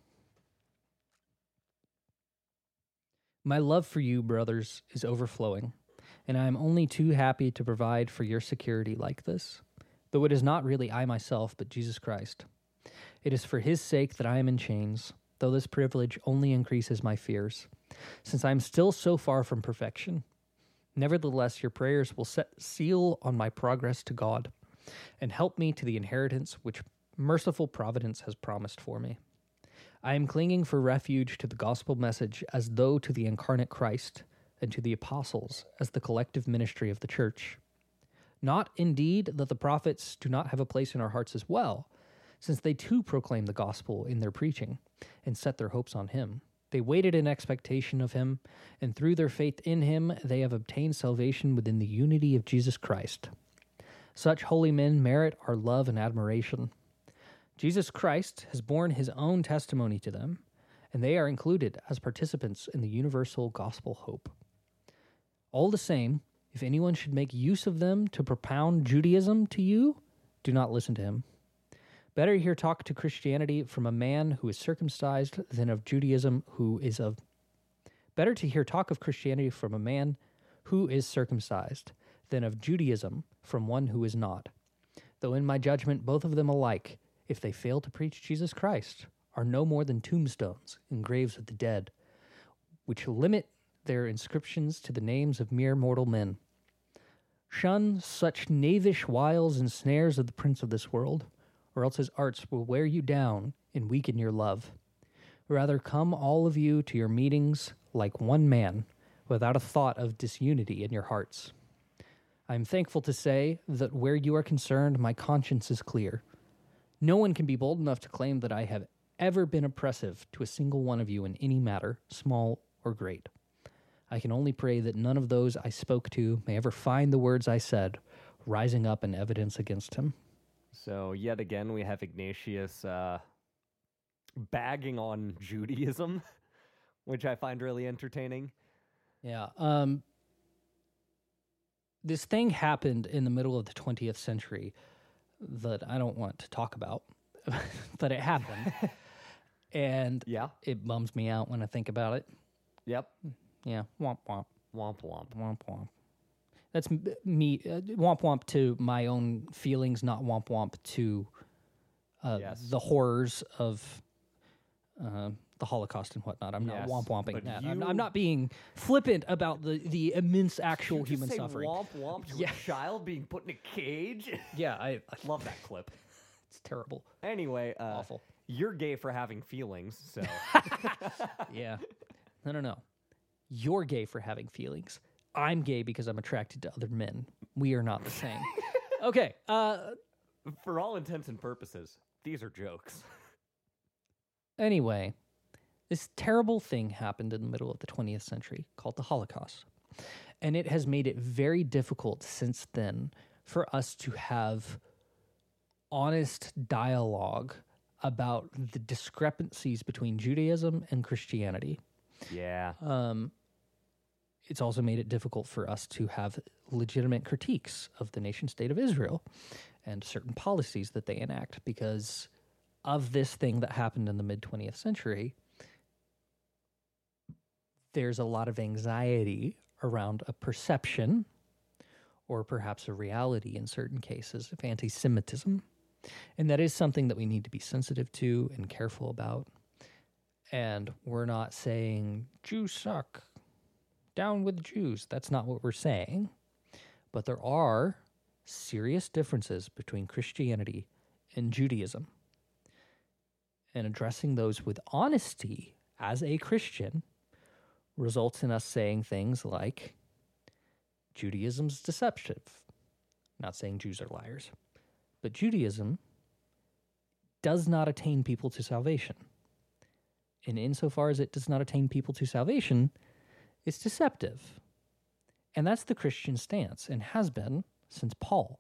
My love for you, brothers, is overflowing, and I am only too happy to provide for your security like this, though it is not really I myself, but Jesus Christ. It is for his sake that I am in chains, though this privilege only increases my fears, since I am still so far from perfection. Nevertheless, your prayers will set seal on my progress to God, and help me to the inheritance which merciful providence has promised for me. I am clinging for refuge to the gospel message as though to the incarnate Christ, and to the apostles as the collective ministry of the church. Not indeed that the prophets do not have a place in our hearts as well, since they too proclaim the gospel in their preaching, and set their hopes on him. They waited in expectation of him, and through their faith in him they have obtained salvation within the unity of Jesus Christ. Such holy men merit our love and admiration. Jesus Christ has borne his own testimony to them, and they are included as participants in the universal gospel hope. All the same, if anyone should make use of them to propound Judaism to you, do not listen to him. Better hear talk to Christianity from a man who is circumcised than of Judaism who is of. Better to hear talk of Christianity from a man who is circumcised than of Judaism from one who is not. Though in my judgment, both of them alike, if they fail to preach Jesus Christ, are no more than tombstones in graves of the dead, which limit their inscriptions to the names of mere mortal men. Shun such knavish wiles and snares of the prince of this world, or else his arts will wear you down and weaken your love. Rather come all of you to your meetings like one man, without a thought of disunity in your hearts. I am thankful to say that where you are concerned, my conscience is clear. No one can be bold enough to claim that I have ever been oppressive to a single one of you in any matter, small or great. I can only pray that none of those I spoke to may ever find the words I said rising up in evidence against him. So yet again, we have Ignatius bagging on Judaism, which I find really entertaining. Yeah. This thing happened in the middle of the 20th century that I don't want to talk about, but it happened. And Yeah. it bums me out when I think about it. Yep. Yeah. Womp womp. Womp womp. Womp womp. That's me. Womp womp to my own feelings, not womp womp to Yes. the horrors of the Holocaust and whatnot. I'm not Yes, womp womping but that. you- I'm not being flippant about the immense actual Did you human say suffering. Womp womp to Yeah. a child being put in a cage. Yeah, I Love that clip. it's terrible. Anyway, Awful. You're gay for having feelings, so Yeah. No. You're gay for having feelings. I'm gay because I'm attracted to other men. We are not the same. Okay. for all intents and purposes, these are jokes. Anyway, this terrible thing happened in the middle of the 20th century called the Holocaust. And it has made it very difficult since then for us to have honest dialogue about the discrepancies between Judaism and Christianity. Yeah. It's also made it difficult for us to have legitimate critiques of the nation state of Israel and certain policies that they enact because of this thing that happened in the mid 20th century. There's a lot of anxiety around a perception or perhaps a reality in certain cases of anti-Semitism. And that is something that we need to be sensitive to and careful about. And we're not saying Jews suck, down with the Jews. That's not what we're saying. But there are serious differences between Christianity and Judaism. And addressing those with honesty as a Christian results in us saying things like Judaism's deceptive. Not saying Jews are liars, but Judaism does not attain people to salvation. And insofar as it does not attain people to salvation, it's deceptive. And that's the Christian stance and has been since Paul.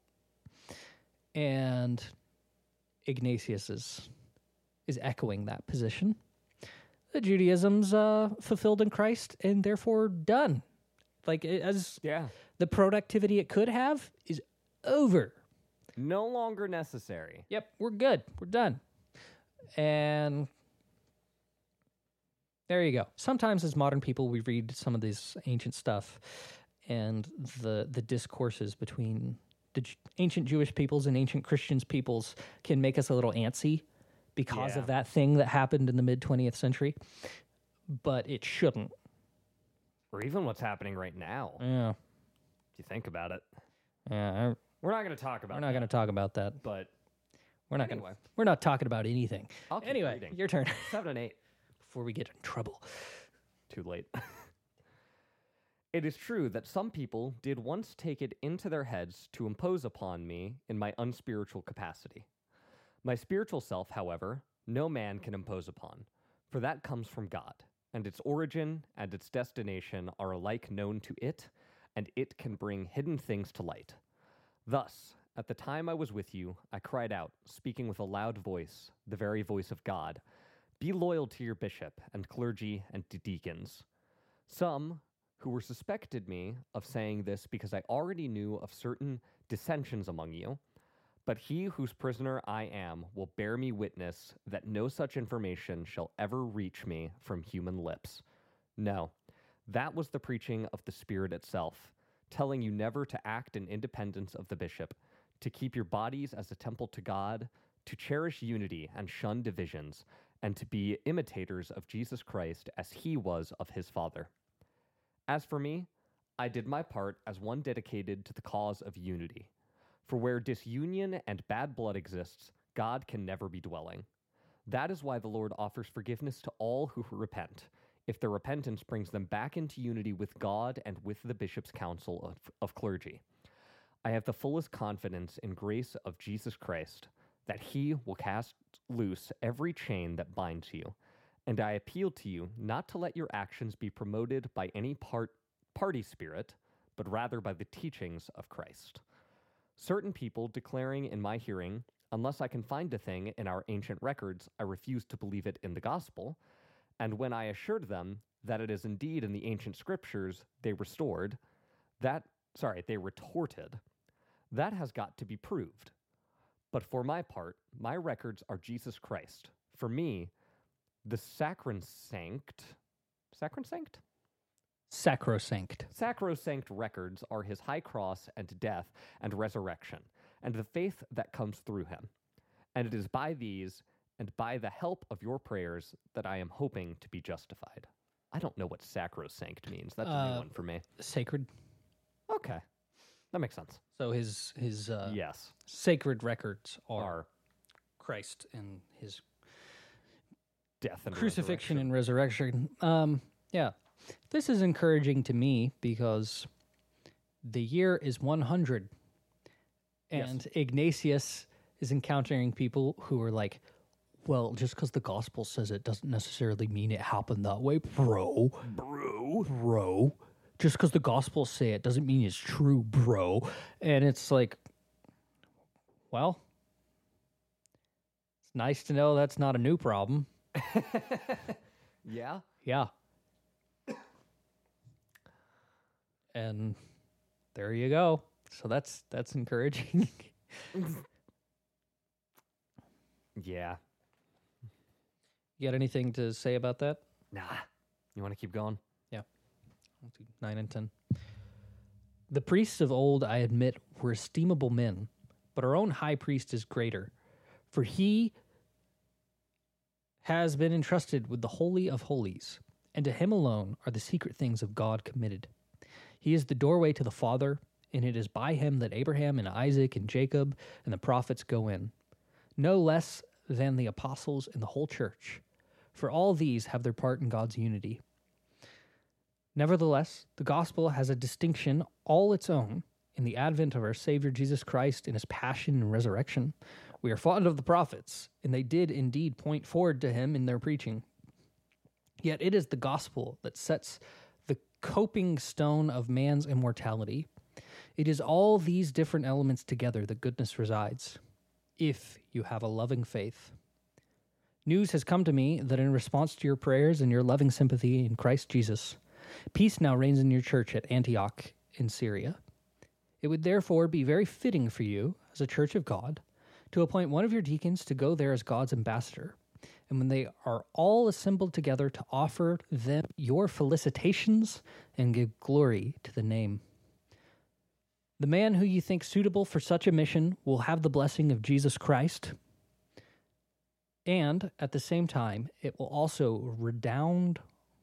And Ignatius is echoing that position. That Judaism's fulfilled in Christ and therefore done. Like, as Yeah. the productivity it could have is over. No longer necessary. Yep, we're good. We're done. And there you go. Sometimes as modern people, we read some of this ancient stuff and the discourses between the ancient Jewish peoples and ancient Christians peoples can make us a little antsy because Yeah. of that thing that happened in the mid 20th century. But it shouldn't. Or even what's happening right now. Yeah. If you think about it. Yeah. We're not going to talk about We're not going to talk about that. but We're not Anyway. We're not talking about anything. I'll keep Anyway, reading. your turn 7 and 8. before we get in trouble. Too late. It is true that some people did once take it into their heads to impose upon me in my unspiritual capacity. My spiritual self, however, no man can impose upon, for that comes from God, and its origin and its destination are alike known to it, and it can bring hidden things to light. Thus, at the time I was with you, I cried out, speaking with a loud voice, the very voice of God, "Be loyal to your bishop and clergy and deacons." Some who were suspected me of saying this because I already knew of certain dissensions among you, But he whose prisoner I am will bear me witness that no such information shall ever reach me from human lips. No, that was the preaching of the Spirit itself, telling you never to act in independence of the bishop, to keep your bodies as a temple to God, to cherish unity and shun divisions, and to be imitators of Jesus Christ as he was of his Father. As for me, I did my part as one dedicated to the cause of unity. For where disunion and bad blood exists, God can never be dwelling. That is why the Lord offers forgiveness to all who repent, if their repentance brings them back into unity with God and with the bishop's council of clergy. I have the fullest confidence in grace of Jesus Christ that he will cast loose every chain that binds you, and I appeal to you not to let your actions be promoted by any party spirit, but rather by the teachings of Christ. Certain people declaring in my hearing, unless I can find a thing in our ancient records, I refuse to believe it in the gospel. And when I assured them that it is indeed in the ancient scriptures, they retorted. That has got to be proved. But for my part, my records are Jesus Christ. For me, the sacrosanct records are his high cross and death and resurrection, and the faith that comes through him. And it is by these and by the help of your prayers that I am hoping to be justified. I don't know what sacrosanct means. That's a new one for me. Sacred. Okay. That makes sense. So his yes. sacred records are Christ and his death and crucifixion and resurrection. Yeah. This is encouraging to me because the year is 100 and Yes. Ignatius is encountering people who are like, well, just because the gospel says it doesn't necessarily mean it happened that way, bro. Just because the gospel say it doesn't mean it's true, bro. And it's like, well, it's nice to know that's not a new problem. Yeah? Yeah. And there you go. So that's encouraging. Yeah. You got anything to say about that? Nah. You want to keep going? Yeah. 9 and 10. The priests of old, I admit, were estimable men, but our own high priest is greater, for he has been entrusted with the Holy of Holies, and to him alone are the secret things of God committed. He is the doorway to the Father, and it is by him that Abraham and Isaac and Jacob and the prophets go in, no less than the apostles and the whole church, for all these have their part in God's unity. Nevertheless, the gospel has a distinction all its own in the advent of our Savior Jesus Christ in his passion and resurrection. We are fond of the prophets, and they did indeed point forward to him in their preaching. Yet it is the gospel that sets the coping stone of man's immortality. It is all these different elements together that goodness resides, if you have a loving faith. News has come to me that in response to your prayers and your loving sympathy in Christ Jesus, peace now reigns in your church at Antioch in Syria. It would therefore be very fitting for you, as a church of God, to appoint one of your deacons to go there as God's ambassador, and when they are all assembled together, to offer them your felicitations and give glory to the name. The man who you think suitable for such a mission will have the blessing of Jesus Christ, and at the same time, it will also redound?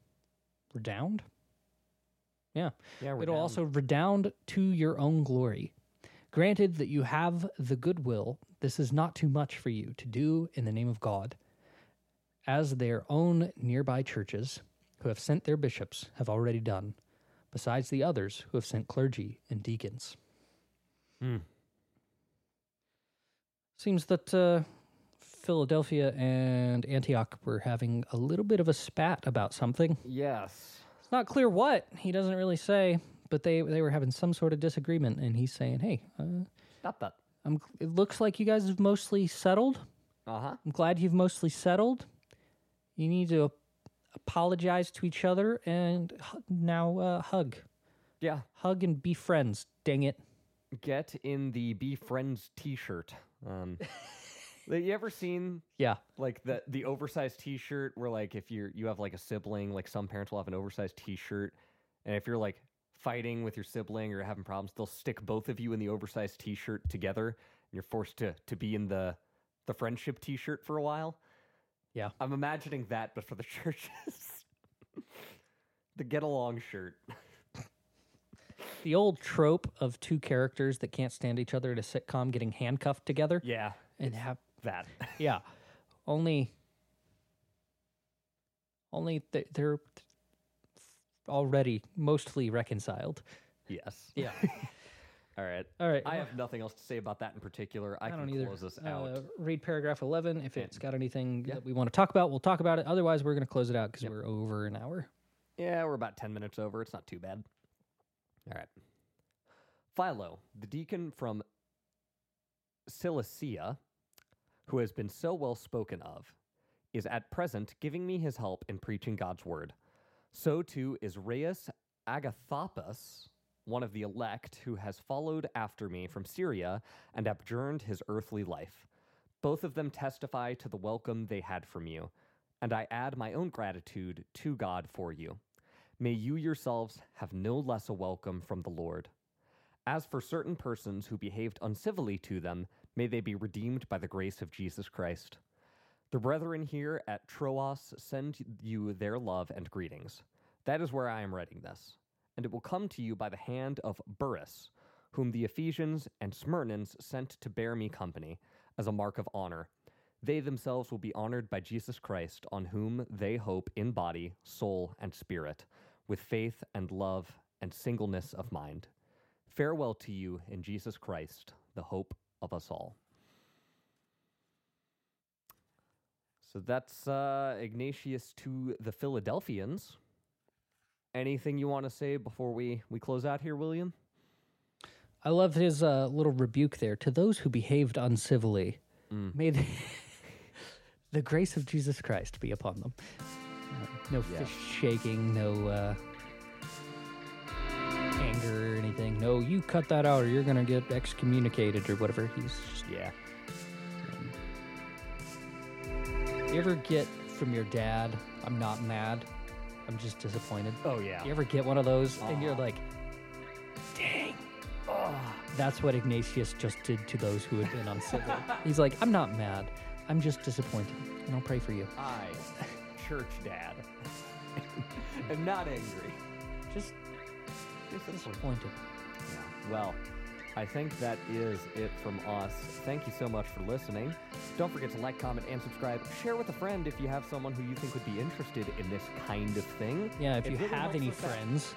Yeah. It'll redound. also redound to your own glory. Granted that you have the goodwill, this is not too much for you to do in the name of God, as their own nearby churches who have sent their bishops have already done, besides the others who have sent clergy and deacons. Seems that Philadelphia and Antioch were having a little bit of a spat about something. Yes. It's not clear what. He doesn't really say, but they were having some sort of disagreement, and he's saying, hey, Stop that. it looks like you guys have mostly settled. Uh-huh. I'm glad you've mostly settled. You need to apologize to each other and now hug. Yeah. Hug and be friends, dang it. get in the Be Friends t-shirt. You ever seen Yeah. like the oversized t-shirt where like if you have like a sibling, like some parents will have an oversized t-shirt, and if you're like fighting with your sibling or having problems, they'll stick both of you in the oversized t-shirt together, and you're forced to be in the friendship t-shirt for a while. Yeah. I'm imagining that, but for the churches. The get along shirt. The old trope of two characters that can't stand each other in a sitcom getting handcuffed together. Yeah. And have That. yeah. Only they're already mostly reconciled. Yes. Yeah. All right. All right. I have nothing else to say about that in particular. I I don't can either. close this out. Read paragraph 11. If it's got anything that we want to talk about, we'll talk about it. Otherwise, we're going to close it out because we're over an hour. Yeah, we're about 10 minutes over. It's not too bad. All right. Philo, the deacon from Cilicia, who has been so well spoken of, is at present giving me his help in preaching God's word. So too is Rheus Agathopus, one of the elect, who has followed after me from Syria and abjured his earthly life. Both of them testify to the welcome they had from you, and I add my own gratitude to God for you. May you yourselves have no less a welcome from the Lord. As for certain persons who behaved uncivilly to them, may they be redeemed by the grace of Jesus Christ. The brethren here at Troas send you their love and greetings. That is where I am writing this. And it will come to you by the hand of Burrus, whom the Ephesians and Smyrnans sent to bear me company, as a mark of honor. They themselves will be honored by Jesus Christ, on whom they hope in body, soul, and spirit, with faith and love and singleness of mind. Farewell to you in Jesus Christ, the hope of us all. So that's Ignatius to the Philadelphians. Anything you want to say before we close out here, William? I love his little rebuke there. To those who behaved uncivilly, may the grace of Jesus Christ be upon them. No fish shaking, no anger or anything. No, you cut that out or you're going to get excommunicated or whatever. He's just... Yeah. You ever get from your dad, I'm not mad, I'm just disappointed? Oh, yeah. You ever get one of those and you're like, dang. That's what Ignatius just did to those who had been uncivil. He's like, I'm not mad. I'm just disappointed. And I'll pray for you. I, church dad, am not angry. Just disappointed. Yeah. Well, I think that is it from us. Thank you so much for listening. Don't forget to like, comment, and subscribe. Share with a friend if you have someone who you think would be interested in this kind of thing. Yeah, if It you really have helps any us out. friends.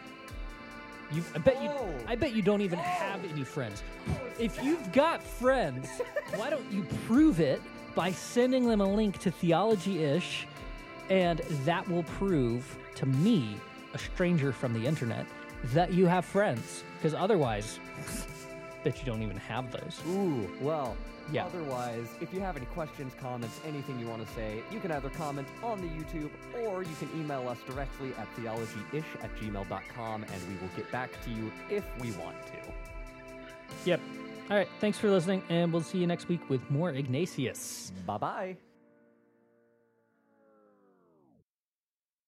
Oh. I bet you don't even have any friends. If you've got friends, why don't you prove it by sending them a link to Theology-ish, and that will prove to me, a stranger from the internet, that you have friends. Because otherwise, bet you don't even have those. Ooh, well, Yeah. Otherwise, if you have any questions, comments, anything you want to say, you can either comment on the YouTube or you can email us directly at theologyish@gmail.com and we will get back to you if we want to. Yep. All right. Thanks for listening, and we'll see you next week with more Ignatius. Bye-bye.